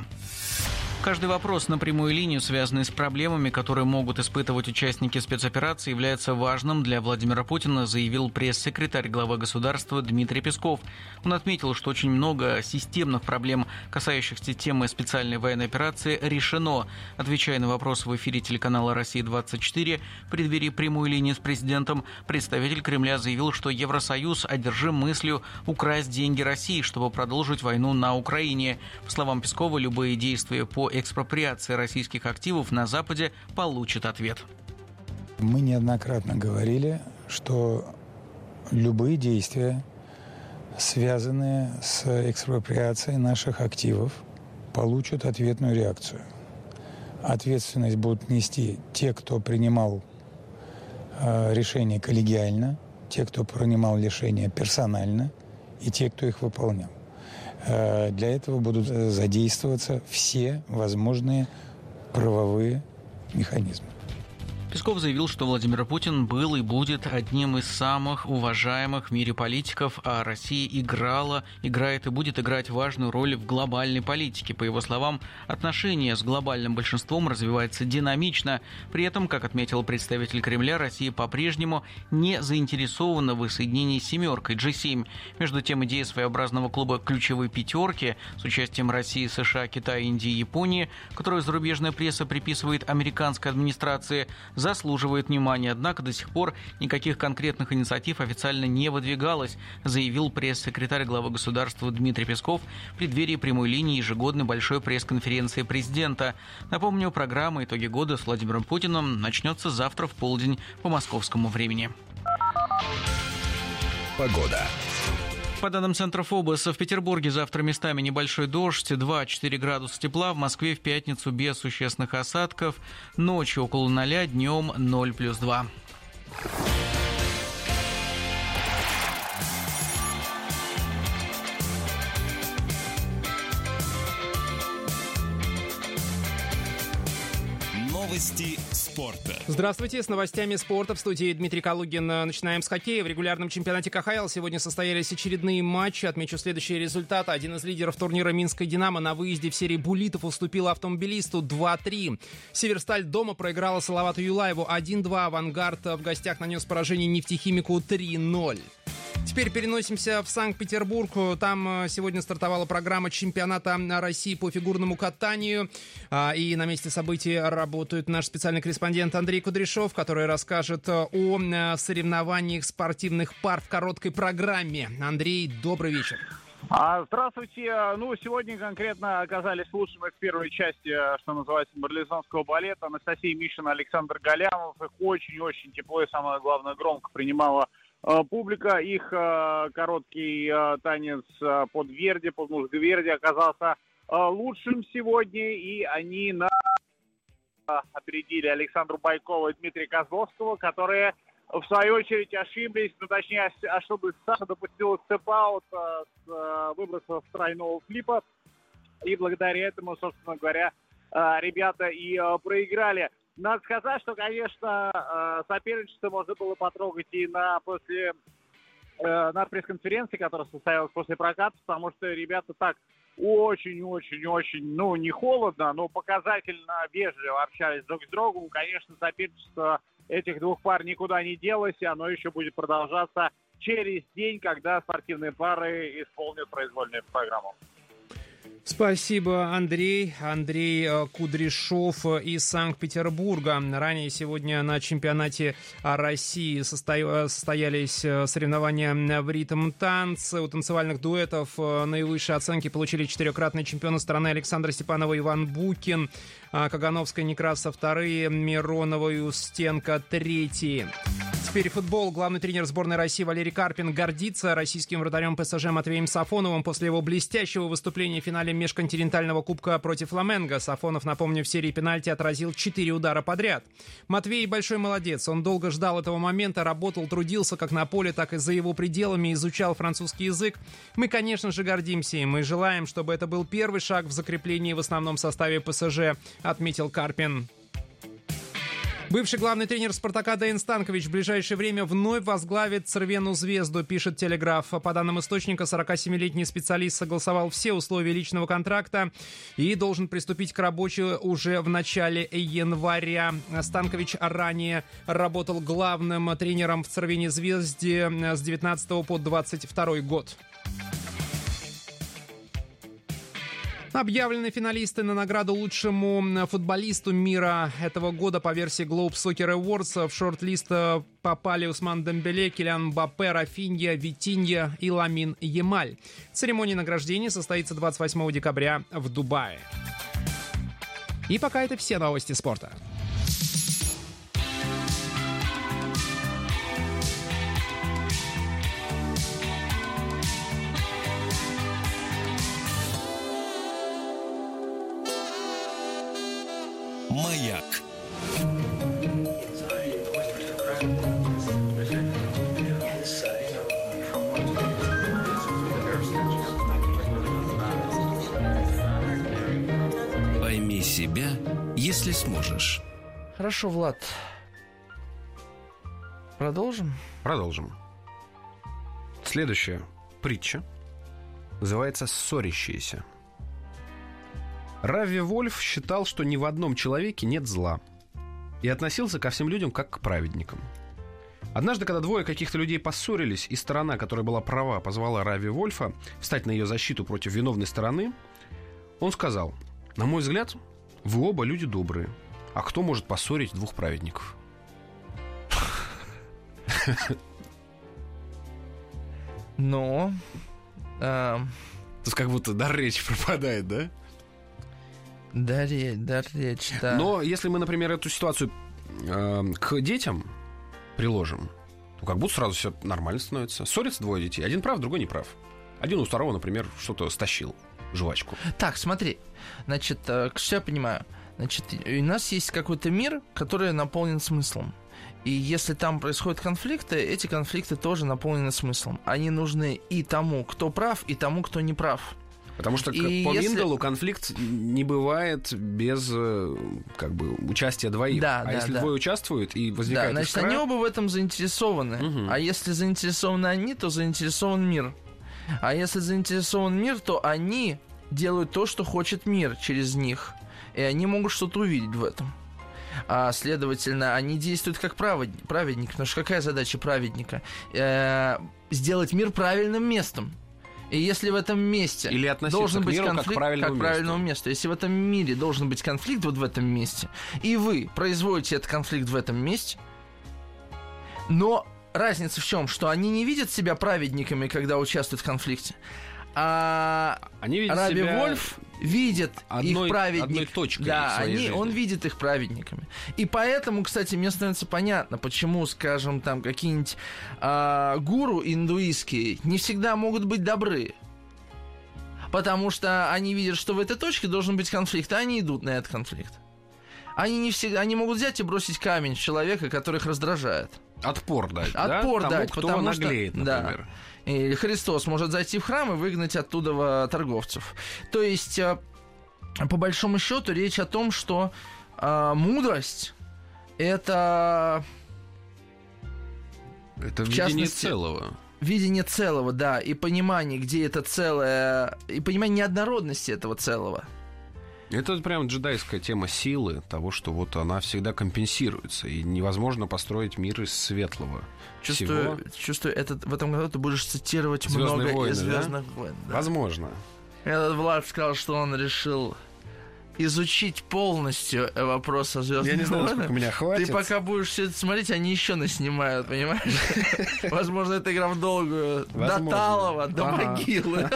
A: Каждый вопрос на прямую линию, связанный с проблемами, которые могут испытывать участники спецоперации, является важным для Владимира Путина, заявил пресс-секретарь главы государства Дмитрий Песков. Он отметил, что очень много системных проблем, касающихся темы специальной военной операции, решено. Отвечая на вопрос в эфире телеканала «Россия-24», в преддверии прямой линии с президентом, представитель Кремля заявил, что Евросоюз одержим мыслью украсть деньги России, чтобы продолжить войну на Украине. По словам Пескова, любые действия по экспроприации российских активов на Западе получит ответ.
C: Мы неоднократно говорили, что любые действия, связанные с экспроприацией наших активов, получат ответную реакцию. Ответственность будут нести те, кто принимал решения коллегиально, те, кто принимал решения персонально, и те, кто их выполнял. Для этого будут задействоваться все возможные правовые механизмы.
A: Песков заявил, что Владимир Путин был и будет одним из самых уважаемых в мире политиков, а Россия играет и будет играть важную роль в глобальной политике. По его словам, отношения с глобальным большинством развиваются динамично. При этом, как отметил представитель Кремля, Россия по-прежнему не заинтересована в воссоединении с «семеркой» G7. Между тем, идея своеобразного клуба «Ключевой пятерки» с участием России, США, Китая, Индии и Японии, которую зарубежная пресса приписывает американской администрации, заслуживает внимания, однако до сих пор никаких конкретных инициатив официально не выдвигалось, заявил пресс-секретарь главы государства Дмитрий Песков в преддверии прямой линии ежегодной большой пресс-конференции президента. Напомню, программа «Итоги года» с Владимиром Путиным начнется завтра в полдень по московскому времени.
B: Погода.
A: По данным Центра ФОБОСа, в Петербурге завтра местами небольшой дождь, 2-4 градуса тепла, в Москве в пятницу без существенных осадков, ночью около 0, днем 0+2.
B: Новости спорта.
I: Здравствуйте, с новостями спорта в студии Дмитрий Калугин. Начинаем с хоккея. В регулярном чемпионате КХЛ сегодня состоялись очередные матчи. Отмечу следующие результаты. Один из лидеров турнира «Минская Динамо» на выезде в серии буллитов уступил Автомобилисту 2-3. Северсталь дома проиграла Салавату Юлаеву 1-2. Авангард в гостях нанес поражение Нефтехимику 3-0. Теперь переносимся в Санкт-Петербург. Там сегодня стартовала программа чемпионата России по фигурному катанию. И на месте событий работает наш специальный корреспондент Андрей Кудряшов, который расскажет о соревнованиях спортивных пар в короткой программе. Андрей, добрый вечер.
J: Здравствуйте. Сегодня конкретно оказались лучшими в первой части, что называется, марлезонского балета. Анастасия Мишина, Александр Галямов. Их очень-очень тепло и, самое главное, громко принимала публика. Их короткий танец под Верди, под музыку Верди оказался лучшим сегодня. И они опередили Александру Байкову и Дмитрия Козловского, которые... в свою очередь ошиблись, точнее, ошиблась Саша, допустила степ-аут с выброса тройного флипа. И благодаря этому, собственно говоря, ребята и проиграли. Надо сказать, что, конечно, соперничество можно было потрогать и на пресс-конференции, которая состоялась после проката, потому что ребята так очень-очень-очень, не холодно, но показательно вежливо общались друг с другом. Конечно, соперничество этих двух пар никуда не делось, и оно еще будет продолжаться через день, когда спортивные пары исполнят произвольную программу.
I: Спасибо, Андрей. Андрей Кудряшов из Санкт-Петербурга. Ранее сегодня на чемпионате России состоялись соревнования в ритм-танце. У танцевальных дуэтов наивысшие оценки получили четырехкратные чемпионы страны Александра Степанова, Иван Букин, Кагановская, Некрасов вторые, Миронова и Устенко третьи. Теперь футбол. Главный тренер сборной России Валерий Карпин гордится российским вратарем ПСЖ Матвеем Сафоновым после его блестящего выступления в финале межконтинентального кубка против Фламенго. Сафонов, напомню, в серии пенальти отразил 4 удара подряд. Матвей большой молодец. Он долго ждал этого момента, работал, трудился как на поле, так и за его пределами, изучал французский язык. Мы, конечно же, гордимся им и желаем, чтобы это был первый шаг в закреплении в основном составе ПСЖ, отметил Карпин. Бывший главный тренер «Спартака» Дэйн Станкович в ближайшее время вновь возглавит «Цервену Звезду», пишет «Телеграф». По данным источника, 47-летний специалист согласовал все условия личного контракта и должен приступить к работе уже в начале января. Станкович ранее работал главным тренером в «Цервене Звезде» с 19 по 22 год. Объявлены финалисты на награду лучшему футболисту мира этого года по версии Globe Soccer Awards. В шорт-лист попали Усман Дембеле, Килиан Мбаппе, Рафинья, Витинья и Ламин Ямаль. Церемония награждения состоится 28 декабря в Дубае. И пока это все новости спорта.
B: Маяк. Пойми себя, если сможешь.
H: Хорошо, Влад. Продолжим?
G: Продолжим. Следующая притча называется «Ссорящиеся». Равви Вольф считал, что ни в одном человеке нет зла, и относился ко всем людям как к праведникам. Однажды, когда двое каких-то людей поссорились, и сторона, которая была права, позвала Равви Вольфа встать на ее защиту против виновной стороны, он сказал: «На мой взгляд, вы оба люди добрые, а кто может поссорить двух праведников?»
H: Но...
G: Тут как будто дар речи пропадает, да?
H: Дар речи, да.
G: Но если мы, например, эту ситуацию к детям приложим, то как будто сразу все нормально становится. Ссорятся двое детей. Один прав, другой не прав. Один у второго, например, что-то стащил, жвачку.
H: Так, смотри. Значит, что я понимаю? Значит, у нас есть какой-то мир, который наполнен смыслом. И если там происходят конфликты, эти конфликты тоже наполнены смыслом. Они нужны и тому, кто прав, и тому, кто не прав.
G: Потому что по Минделу конфликт не бывает без участия двоих.
H: Да,
G: если двое участвуют и возникает
H: значит,
G: искра...
H: они оба в этом заинтересованы. Угу. А если заинтересованы они, то заинтересован мир. А если заинтересован мир, то они делают то, что хочет мир через них. И они могут что-то увидеть в этом. А, следовательно, они действуют как праведник. Потому что какая задача праведника? Сделать мир правильным местом. И если в этом месте
G: или
H: должен быть
G: миру,
H: конфликт, как правильному месту. Если в этом мире должен быть конфликт вот в этом месте, и вы производите этот конфликт в этом месте, но разница в чем? Что они не видят себя праведниками, когда участвуют в конфликте,
G: Они видят
H: Раби
G: себя
H: Вольф видит их праведник.
G: одной точкой
H: да,
G: в своей жизни.
H: Он видит их праведниками. И поэтому, кстати, мне становится понятно, почему, скажем, там какие-нибудь гуру индуистские не всегда могут быть добры. Потому что они видят, что в этой точке должен быть конфликт, а они идут на этот конфликт. Они не всегда, они могут взять и бросить камень в человека, который их раздражает.
G: Отпор дать,
H: Отпор
G: да?
H: дать,
G: Тому, кто
H: потому
G: наглеет,
H: что,
G: например.
H: Да. И Христос может зайти в храм и выгнать оттуда торговцев. То есть, по большому счету, речь о том, что мудрость — это
G: видение целого.
H: Видение целого, да, и понимание, где это целое, и понимание неоднородности этого целого.
G: Это прям джедайская тема силы, того, что вот она всегда компенсируется, и невозможно построить мир из светлого.
H: Чувствую, в этом году ты будешь цитировать
G: «Звездные
H: много
G: войны»,
H: из «Звездных войн». Да.
G: Возможно.
H: Этот Влад сказал, что он решил изучить полностью вопрос о «Звездных войнах».
G: Я не знаю, сколько меня хватит.
H: Ты пока будешь все это смотреть, они еще наснимают, понимаешь? Возможно, это игра в долгую. До Талова, до могилы.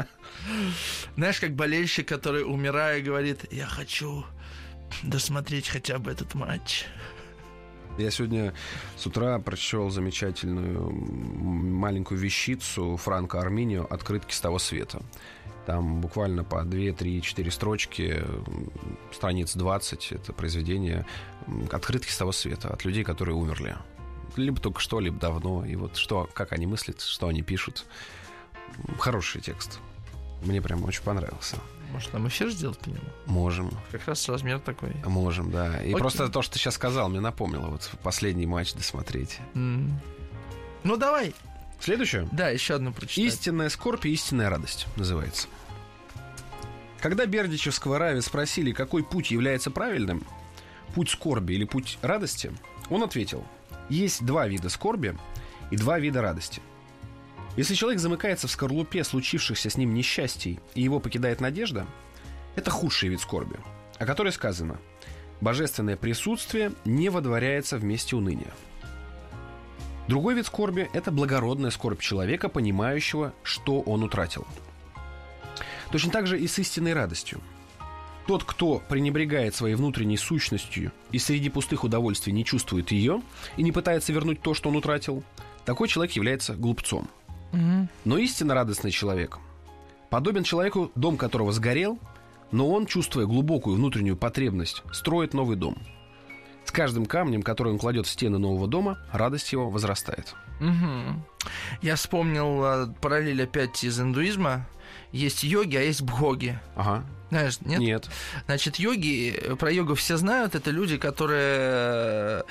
H: Знаешь, как болельщик, который, умирая, говорит: я хочу досмотреть хотя бы этот матч.
G: Я сегодня с утра прочел замечательную маленькую вещицу Франко Арминио «Открытки с того света». Там буквально по 2, 3, 4 строчки, страниц 20, это произведение «Открытки с того света» от людей, которые умерли. Либо только что, либо давно. И вот что, как они мыслят, что они пишут. Хороший текст. Мне прям очень понравился.
H: Может, нам эфир сделать по нему?
G: Можем.
H: Как раз размер такой.
G: Можем, да. И
H: Окей.
G: просто то, что ты сейчас сказал, мне напомнило. Вот последний матч досмотреть.
H: Ну, давай.
G: Следующее?
H: Да, еще одну прочитай.
G: «Истинная скорбь и истинная радость» называется. Когда Бердичевского Рави спросили, какой путь является правильным, путь скорби или путь радости, он ответил: есть 2 вида скорби и 2 вида радости. Если человек замыкается в скорлупе случившихся с ним несчастий и его покидает надежда, это худший вид скорби, о которой сказано: божественное присутствие не водворяется в месте уныния. Другой вид скорби – это благородная скорбь человека, понимающего, что он утратил. Точно так же и с истинной радостью. Тот, кто пренебрегает своей внутренней сущностью и среди пустых удовольствий не чувствует ее и не пытается вернуть то, что он утратил, такой человек является глупцом. Но истинно радостный человек подобен человеку, дом которого сгорел, но он, чувствуя глубокую внутреннюю потребность, строит новый дом. С каждым камнем, который он кладет в стены нового дома, радость его возрастает.
H: Я вспомнил параллель опять из индуизма. Есть йоги, а есть бхоги.
G: Ага.
H: Знаешь, нет?
G: Нет.
H: Значит, йоги, про йогу все знают, это люди, которые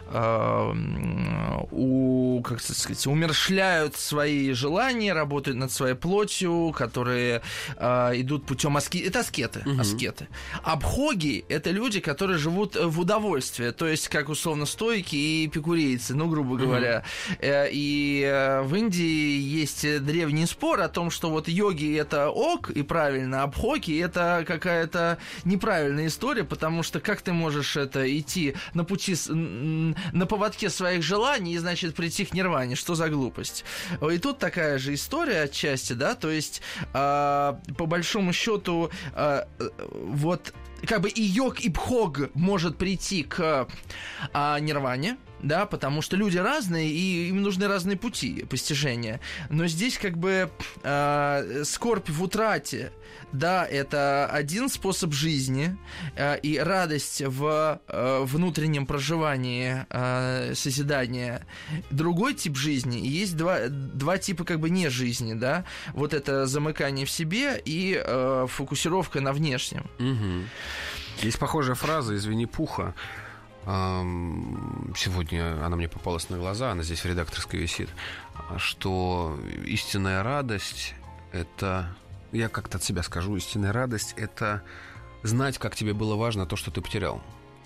H: как сказать, умерщвляют свои желания, работают над своей плотью, которые идут путем аскеты. Это аскеты. А бхоги — это люди, которые живут в удовольствии, то есть, как условно стойки и эпикурейцы, ну, грубо говоря. И в Индии есть древний спор о том, что вот йоги — это ок и правильно, а бхоги — это какая-то неправильная история, потому что как ты можешь идти на пути, на поводке своих желаний и, значит, прийти к нирване? Что за глупость? И тут такая же история отчасти, да, то есть по большому счету вот как бы и йог, и бхог может прийти к нирване, да, потому что люди разные, и им нужны разные пути постижения. Но здесь как бы скорбь в утрате, да, это один способ жизни, и радость в внутреннем проживании созидания другой тип жизни. И есть два типа как бы не жизни, да, вот это замыкание в себе и фокусировка на внешнем.
G: Есть похожая фраза из Винни-Пуха. Сегодня она мне попалась на глаза, она здесь в редакторской висит, что истинная радость — это, я как-то от себя скажу, истинная радость — это знать, как тебе было важно то, что ты потерял.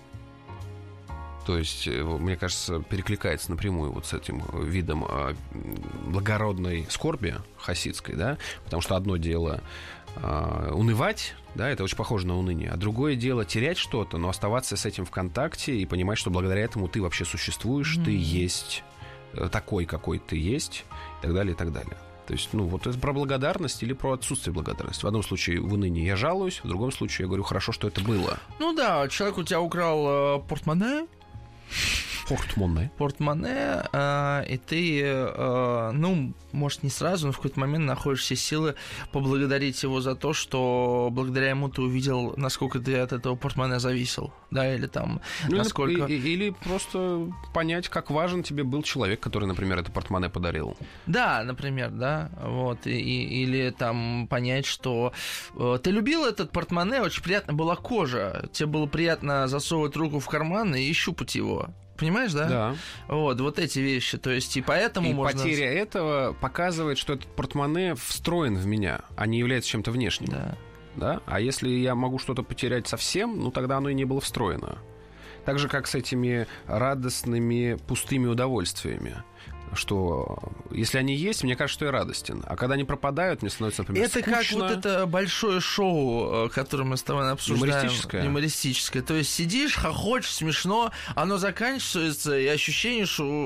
G: То есть, мне кажется, перекликается напрямую вот с этим видом благородной скорби хасидской, да, потому что одно дело унывать, да, это очень похоже на уныние, а другое дело терять что-то, но оставаться с этим в контакте и понимать, что благодаря этому ты вообще существуешь, ты есть такой, какой ты есть, и так далее, и так далее. То есть, вот это про благодарность или про отсутствие благодарности. В одном случае в унынии я жалуюсь, в другом случае я говорю, хорошо, что это было.
H: Ну да, человек у тебя украл портмоне, и ты, может, не сразу, но в какой-то момент находишь все силы поблагодарить его за то, что благодаря ему ты увидел, насколько ты от этого портмоне зависел, да, или там, насколько...
G: Или просто понять, как важен тебе был человек, который, например, это портмоне подарил.
H: Да, например, да, вот, или там понять, что ты любил этот портмоне, очень приятно была кожа, тебе было приятно засовывать руку в карман и щупать его. Понимаешь, да?
G: Да.
H: Вот эти вещи. То есть, и поэтому можно...
G: потеря этого показывает, что этот портмоне встроен в меня, а не является чем-то внешним. Да? А если я могу что-то потерять совсем, тогда оно и не было встроено. Так же, как с этими радостными пустыми удовольствиями. Что если они есть, мне кажется, что я радостен. А когда они пропадают, мне становится, например,
H: это
G: скучно.
H: Это как вот это большое шоу, которое мы с тобой обсуждаем. Юмористическое. То есть сидишь, хохочешь, смешно, оно заканчивается, и ощущение, что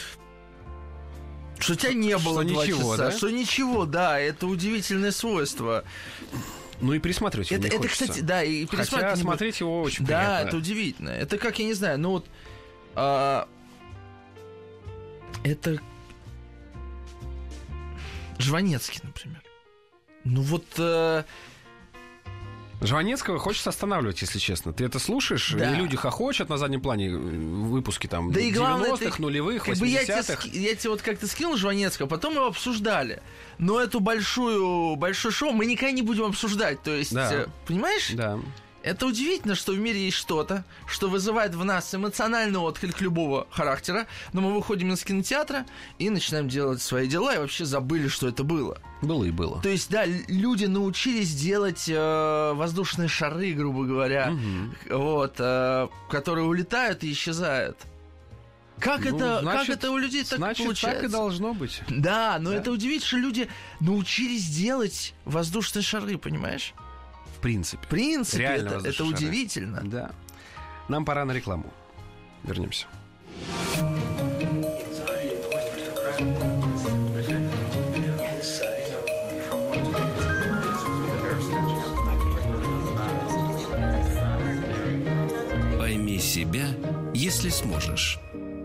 H: тебя не было 2 часа.
G: Да?
H: Что ничего, да, это удивительное свойство.
G: И пересматривать его не хочется.
H: Кстати, да, и пересматривать...
G: Хотя смотреть его очень приятно.
H: Да, это удивительно. Это как, я не знаю, это Жванецкий, например.
G: Жванецкого хочется останавливать, если честно. Ты это слушаешь, и люди хохочут на заднем плане, выпуски там 90-х, нулевых, 80-х.
H: Я тебе как-то скинул Жванецкого, потом его обсуждали. Но эту большое шоу мы никогда не будем обсуждать. То есть, понимаешь?
G: Да.
H: Это удивительно, что в мире есть что-то, что вызывает в нас эмоциональный отклик любого характера, но мы выходим из кинотеатра и начинаем делать свои дела, и вообще забыли, что это было.
G: Было и было.
H: То есть, да, люди научились делать воздушные шары, грубо говоря, которые улетают и исчезают. Как это у людей так получается?
G: Значит, так и должно быть.
H: Да, но это удивительно, что люди научились делать воздушные шары, понимаешь?
G: В принципе.
H: Это удивительно.
G: Да. Нам пора на рекламу. Вернемся.
B: Пойми себя, если сможешь.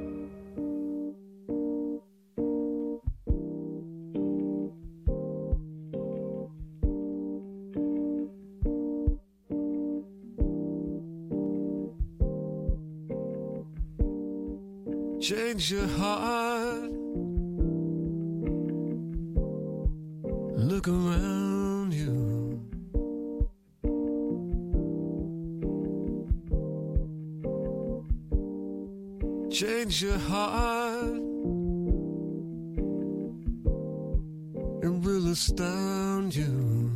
K: Change your heart. Look around you. Change your heart. It will astound you.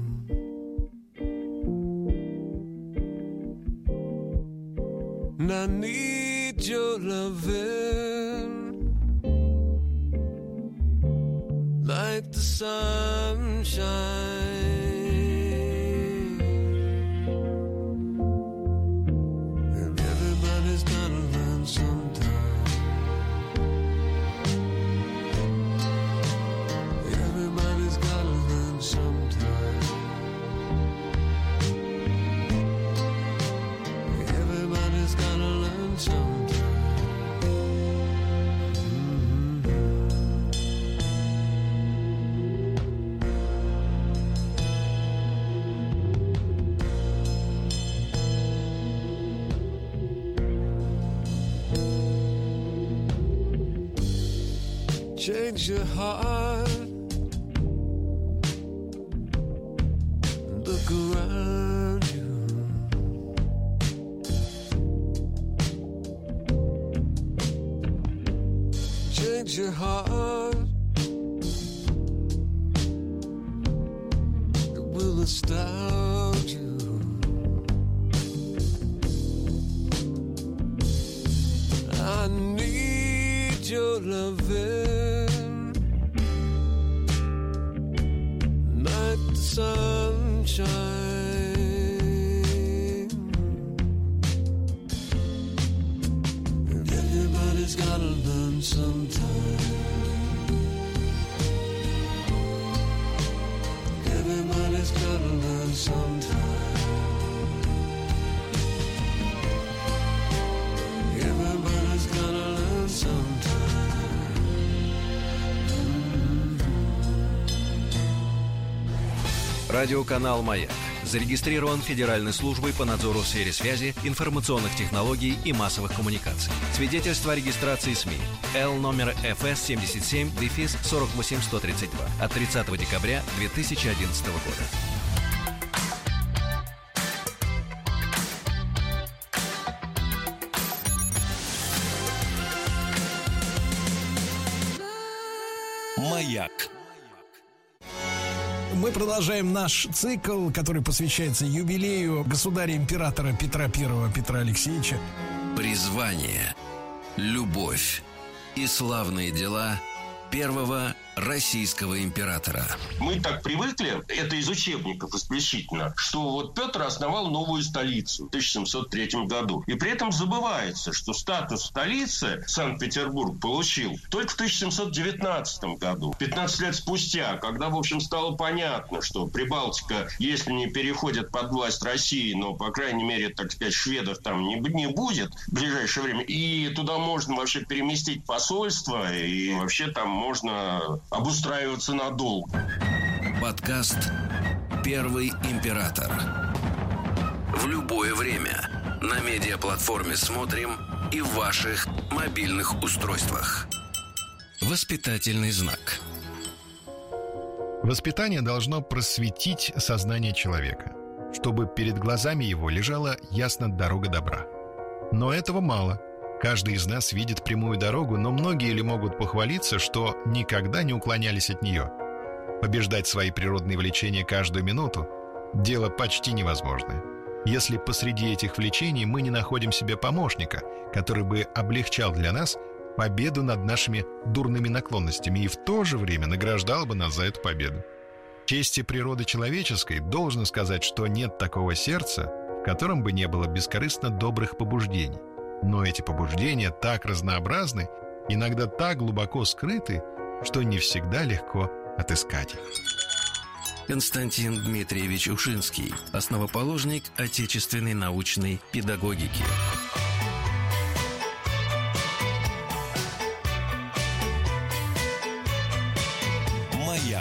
K: And I need your loving like the sunshine. And everybody's gotta learn sometime. Everybody's gotta learn sometime. Everybody's gotta learn sometime. Change your heart. Look around you. Change your heart. It will astound you. I need your loving like the sunshine. Everybody's gotta learn sometime. Everybody's gonna learn sometime. Everybody's gonna learn sometime.
L: Радиоканал «Маяк» зарегистрирован Федеральной службой по надзору в сфере связи, информационных технологий и массовых коммуникаций. Свидетельство о регистрации СМИ. Л номер ФС-77-48132 от 30 декабря 2011 года.
B: «Маяк».
M: Мы продолжаем наш цикл, который посвящается юбилею государя-императора Петра I, Петра Алексеевича.
B: Призвание, любовь и славные дела первого российского императора.
N: Мы так привыкли, это из учебников исключительно, что вот Петр основал новую столицу в 1703 году. И при этом забывается, что статус столицы Санкт-Петербург получил только в 1719 году, 15 лет спустя, когда, в общем, стало понятно, что Прибалтика, если не переходит под власть России, но, по крайней мере, так сказать, шведов там не будет в ближайшее время, и туда можно вообще переместить посольство, и вообще там можно обустраиваться надолго.
B: Подкаст «Первый император». В любое время на медиаплатформе «Смотрим» и в ваших мобильных устройствах. Воспитательный знак.
O: Воспитание должно просветить сознание человека, чтобы перед глазами его лежала ясно дорога добра. Но этого мало. Каждый из нас видит прямую дорогу, но многие ли могут похвалиться, что никогда не уклонялись от нее? Побеждать свои природные влечения каждую минуту – дело почти невозможное. Если посреди этих влечений мы не находим себе помощника, который бы облегчал для нас победу над нашими дурными наклонностями и в то же время награждал бы нас за эту победу. В чести природы человеческой должно сказать, что нет такого сердца, в котором бы не было бескорыстно добрых побуждений. Но эти побуждения так разнообразны, иногда так глубоко скрыты, что не всегда легко отыскать их.
B: Константин Дмитриевич Ушинский, основоположник отечественной научной педагогики.
L: «Маяк».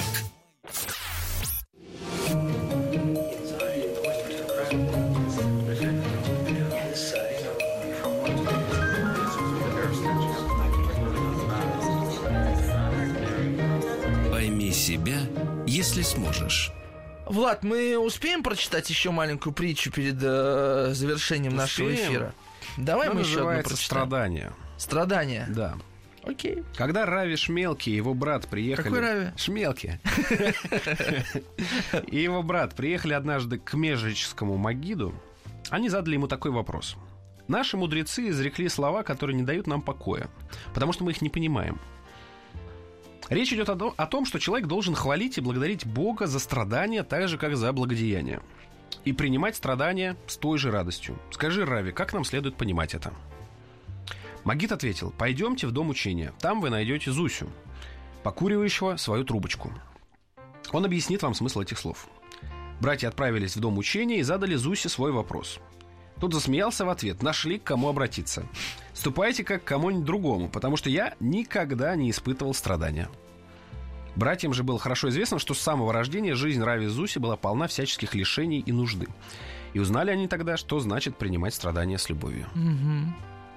B: Пойми себя, если сможешь.
H: Влад, мы успеем прочитать еще маленькую притчу перед завершением нашего эфира? Давай мы еще одну прочитаем.
G: «Страдания».
H: «Страдания»?
G: Да.
H: Окей.
G: Когда Рави Шмелки и его брат приехали...
H: Какой Рави?
G: Шмелки. И его брат приехали однажды к Межическому Магиду, они задали ему такой вопрос. Наши мудрецы изрекли слова, которые не дают нам покоя, потому что мы их не понимаем. Речь идет о том, что человек должен хвалить и благодарить Бога за страдания, так же, как за благодеяния. И принимать страдания с той же радостью. Скажи, Рави, как нам следует понимать это? Магид ответил: пойдемте в дом учения. Там вы найдете Зусю, покуривающего свою трубочку. Он объяснит вам смысл этих слов. Братья отправились в дом учения и задали Зусе свой вопрос. Тот засмеялся в ответ: нашли, к кому обратиться. Ступайте как к кому-нибудь другому, потому что я никогда не испытывал страдания. Братьям же было хорошо известно, что с самого рождения жизнь Рави Зуси была полна всяческих лишений и нужды. И узнали они тогда, что значит принимать страдания с любовью.
H: Угу.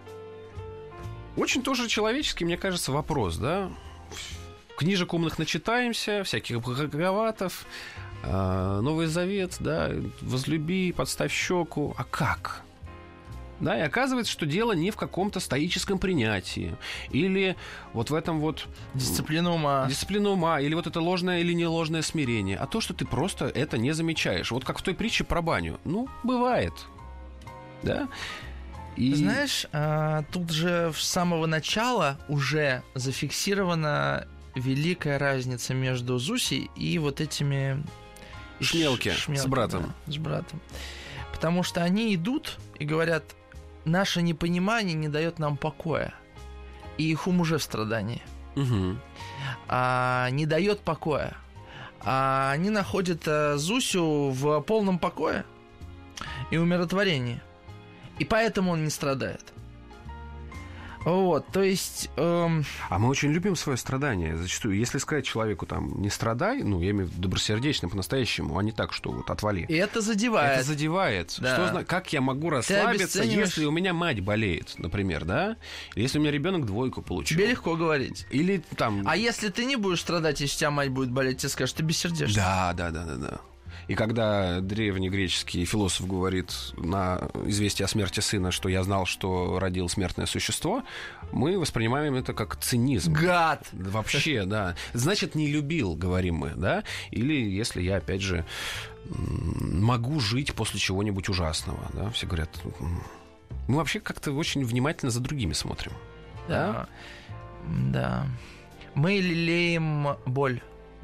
G: Очень тоже человеческий, мне кажется, вопрос, да? Книжек умных начитаемся, всяких Бхагаватов, Новый Завет, да, возлюби, подставь щеку. А как? Да, и оказывается, что дело не в каком-то стоическом принятии. Или вот в этом вот...
H: Дисциплина ума.
G: Дисциплина ума. Или вот это ложное или не ложное смирение. А то, что ты просто это не замечаешь. Вот как в той притче про баню. Ну, бывает. Да? И...
H: Знаешь, тут же с самого начала уже зафиксирована великая разница между Зусей и вот этими...
G: Шмелки с братом.
H: Да, с братом. Потому что они идут и говорят: наше непонимание не дает нам покоя. И их ум уже в страдании.
G: Угу.
H: Не дает покоя. а они находят Зусю в полном покое и умиротворении. И поэтому он не страдает. Вот, то есть...
G: А мы очень любим свое страдание. Зачастую, если сказать человеку, там, не страдай, ну, я имею в виду добросердечно, по-настоящему, а не так, что вот отвали.
H: И это задевает.
G: Это задевает.
H: Да.
G: Как я могу расслабиться, если у меня мать болеет, например, да? Или если у меня ребенок 2 получил.
H: Тебе легко говорить.
G: Или там...
H: А если ты не будешь страдать, если у тебя мать будет болеть, тебе скажут, ты бессердечный.
G: Да. И когда древнегреческий философ говорит на известие о смерти сына, что я знал, что родил смертное существо, мы воспринимаем это как цинизм.
H: Гад!
G: Вообще, да. Значит, не любил, говорим мы, да? Или если я, опять же, могу жить после чего-нибудь ужасного, да? Все говорят, мы вообще как-то очень внимательно за другими смотрим.
H: Да. Да. Мы лелеем боль.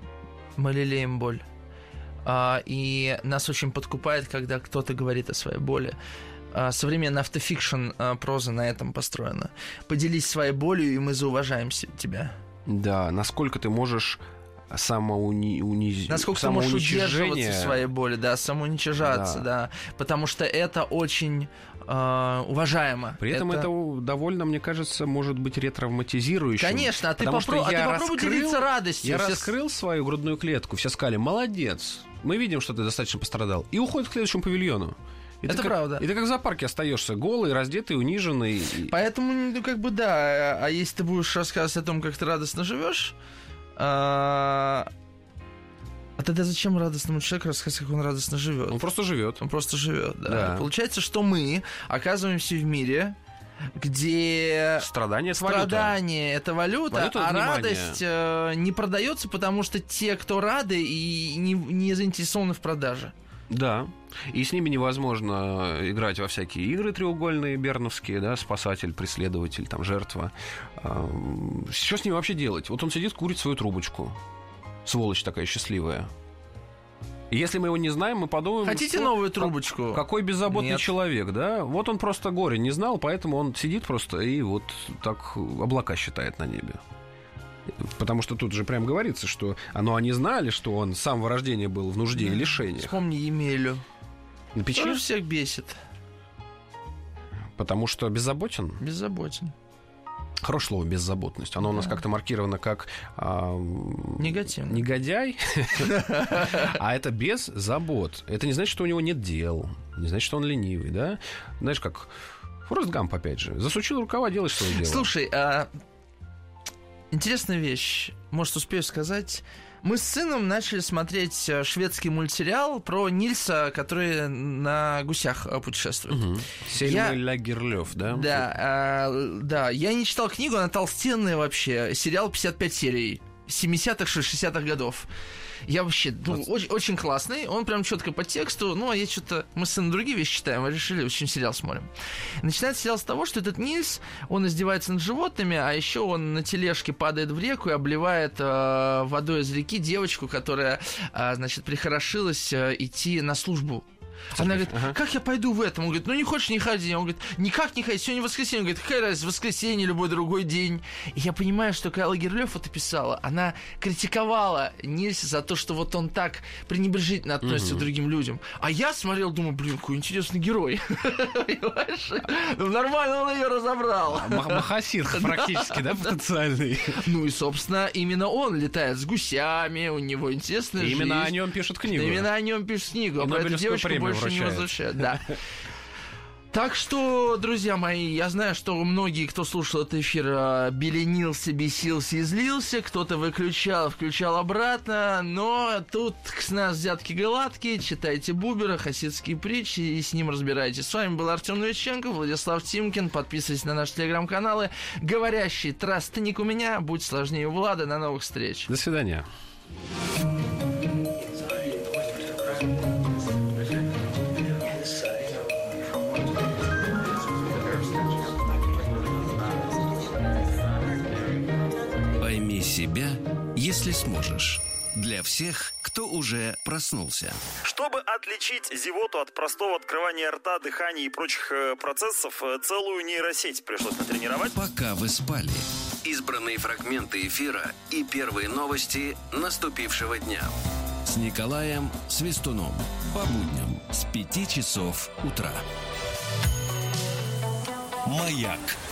H: И нас очень подкупает, когда кто-то говорит о своей боли. Современный автофикшн проза на этом построена. Поделись своей болью, и мы зауважаем тебя.
G: Да, насколько ты можешь
H: насколько ты можешь удерживаться в своей боли, да, самоуничижаться, да. Потому что это очень уважаемо.
G: При этом это довольно, мне кажется, может быть ретравматизирующим.
H: Конечно, а ты попробуй делиться радостью.
G: Я раскрыл свою грудную клетку, все сказали, молодец, мы видим, что ты достаточно пострадал, и уходит к следующему павильону.
H: Это правда.
G: И ты как в зоопарке остаешься голый, раздетый, униженный.
H: Поэтому, ну, как бы, да. А если ты будешь рассказывать о том, как ты радостно живешь, а тогда зачем радостному человеку рассказать, как он радостно живет?
G: Он просто живет.
H: Да. Получается, что мы оказываемся в мире, где
G: страдание
H: это валюта, а радость не продается, потому что те, кто рады и не заинтересованы в продаже.
G: Да. И с ними невозможно играть во всякие игры треугольные, берновские, да, спасатель, преследователь, там, жертва. Что с ним вообще делать? Вот он сидит, курит свою трубочку. Сволочь такая счастливая. И если мы его не знаем, мы подумаем...
H: Хотите новую трубочку?
G: Какой беззаботный
H: Нет.
G: человек, да? Вот он просто горе не знал, поэтому он сидит просто и вот так облака считает на небе. Потому что тут же прям говорится, что они знали, что он с самого рождения был в нужде и лишениях.
H: Вспомни Емелю.
G: На печи?
H: Тоже всех бесит.
G: Потому что беззаботен?
H: Беззаботен.
G: Хорошее слово «беззаботность». Оно у нас как-то маркировано как... негодяй. А это без забот. Это не значит, что у него нет дел. Не значит, что он ленивый, да? Знаешь, как Форест Гамп, опять же. Засучил рукава, делай свое дело.
H: Слушай, интересная вещь. Может, успею сказать... Мы с сыном начали смотреть шведский мультсериал про Нильса, который на гусях путешествует.
G: Угу. Сельма Лагерлёв, да?
H: Да, да. Я не читал книгу, она толстенная вообще. Сериал 55 серий. 70-х, 60-х годов. Я вообще, очень, очень классный. Он прям четко по тексту. Ну, а я что-то... Мы с сыном другие вещи читаем, а решили, в общем, сериал смотрим. Начинается сериал с того, что этот Нильс, он издевается над животными, а еще он на тележке падает в реку и обливает водой из реки девочку, которая, значит, прихорошилась идти на службу. Она говорит, как я пойду в этом? Он говорит, ну не хочешь, не ходи. Он говорит, никак не ходи, сегодня воскресенье. Он говорит, какая разница, воскресенье, любой другой день. И я понимаю, что когда Лагерлёв это писала, она критиковала Нильса за то, что вот он так пренебрежительно относится к другим людям. А я смотрел, думаю, блин, какой интересный герой. Понимаешь? Ну нормально он ее разобрал.
G: Махасир практически, да, потенциальный.
H: Ну и, собственно, именно он летает с гусями, у него интересная жизнь.
G: Именно о нем пишут книгу.
H: Именно о нем пишут книгу. А про эту девочку больше не возвращают. Да. Так что, друзья мои, я знаю, что многие, кто слушал этот эфир, беленился, бесился и злился, кто-то выключал, включал обратно, но тут с нас взятки гладкие, читайте Бубера, хасидские притчи и с ним разбирайтесь. С вами был Артем Новиченко, Владислав Тимкин, подписывайтесь на наши телеграм-каналы. Говорящий тростник у меня, будь сложнее у Влада, до новых встреч.
G: До свидания.
B: Пойми себя, если сможешь. Для всех, кто уже проснулся.
P: Чтобы отличить зевоту от простого открывания рта, дыхания и прочих процессов, целую нейросеть пришлось натренировать.
B: Пока вы спали. Избранные фрагменты эфира и первые новости наступившего дня. с Николаем Свистуном. По будням с 5 часов утра.
L: «Маяк»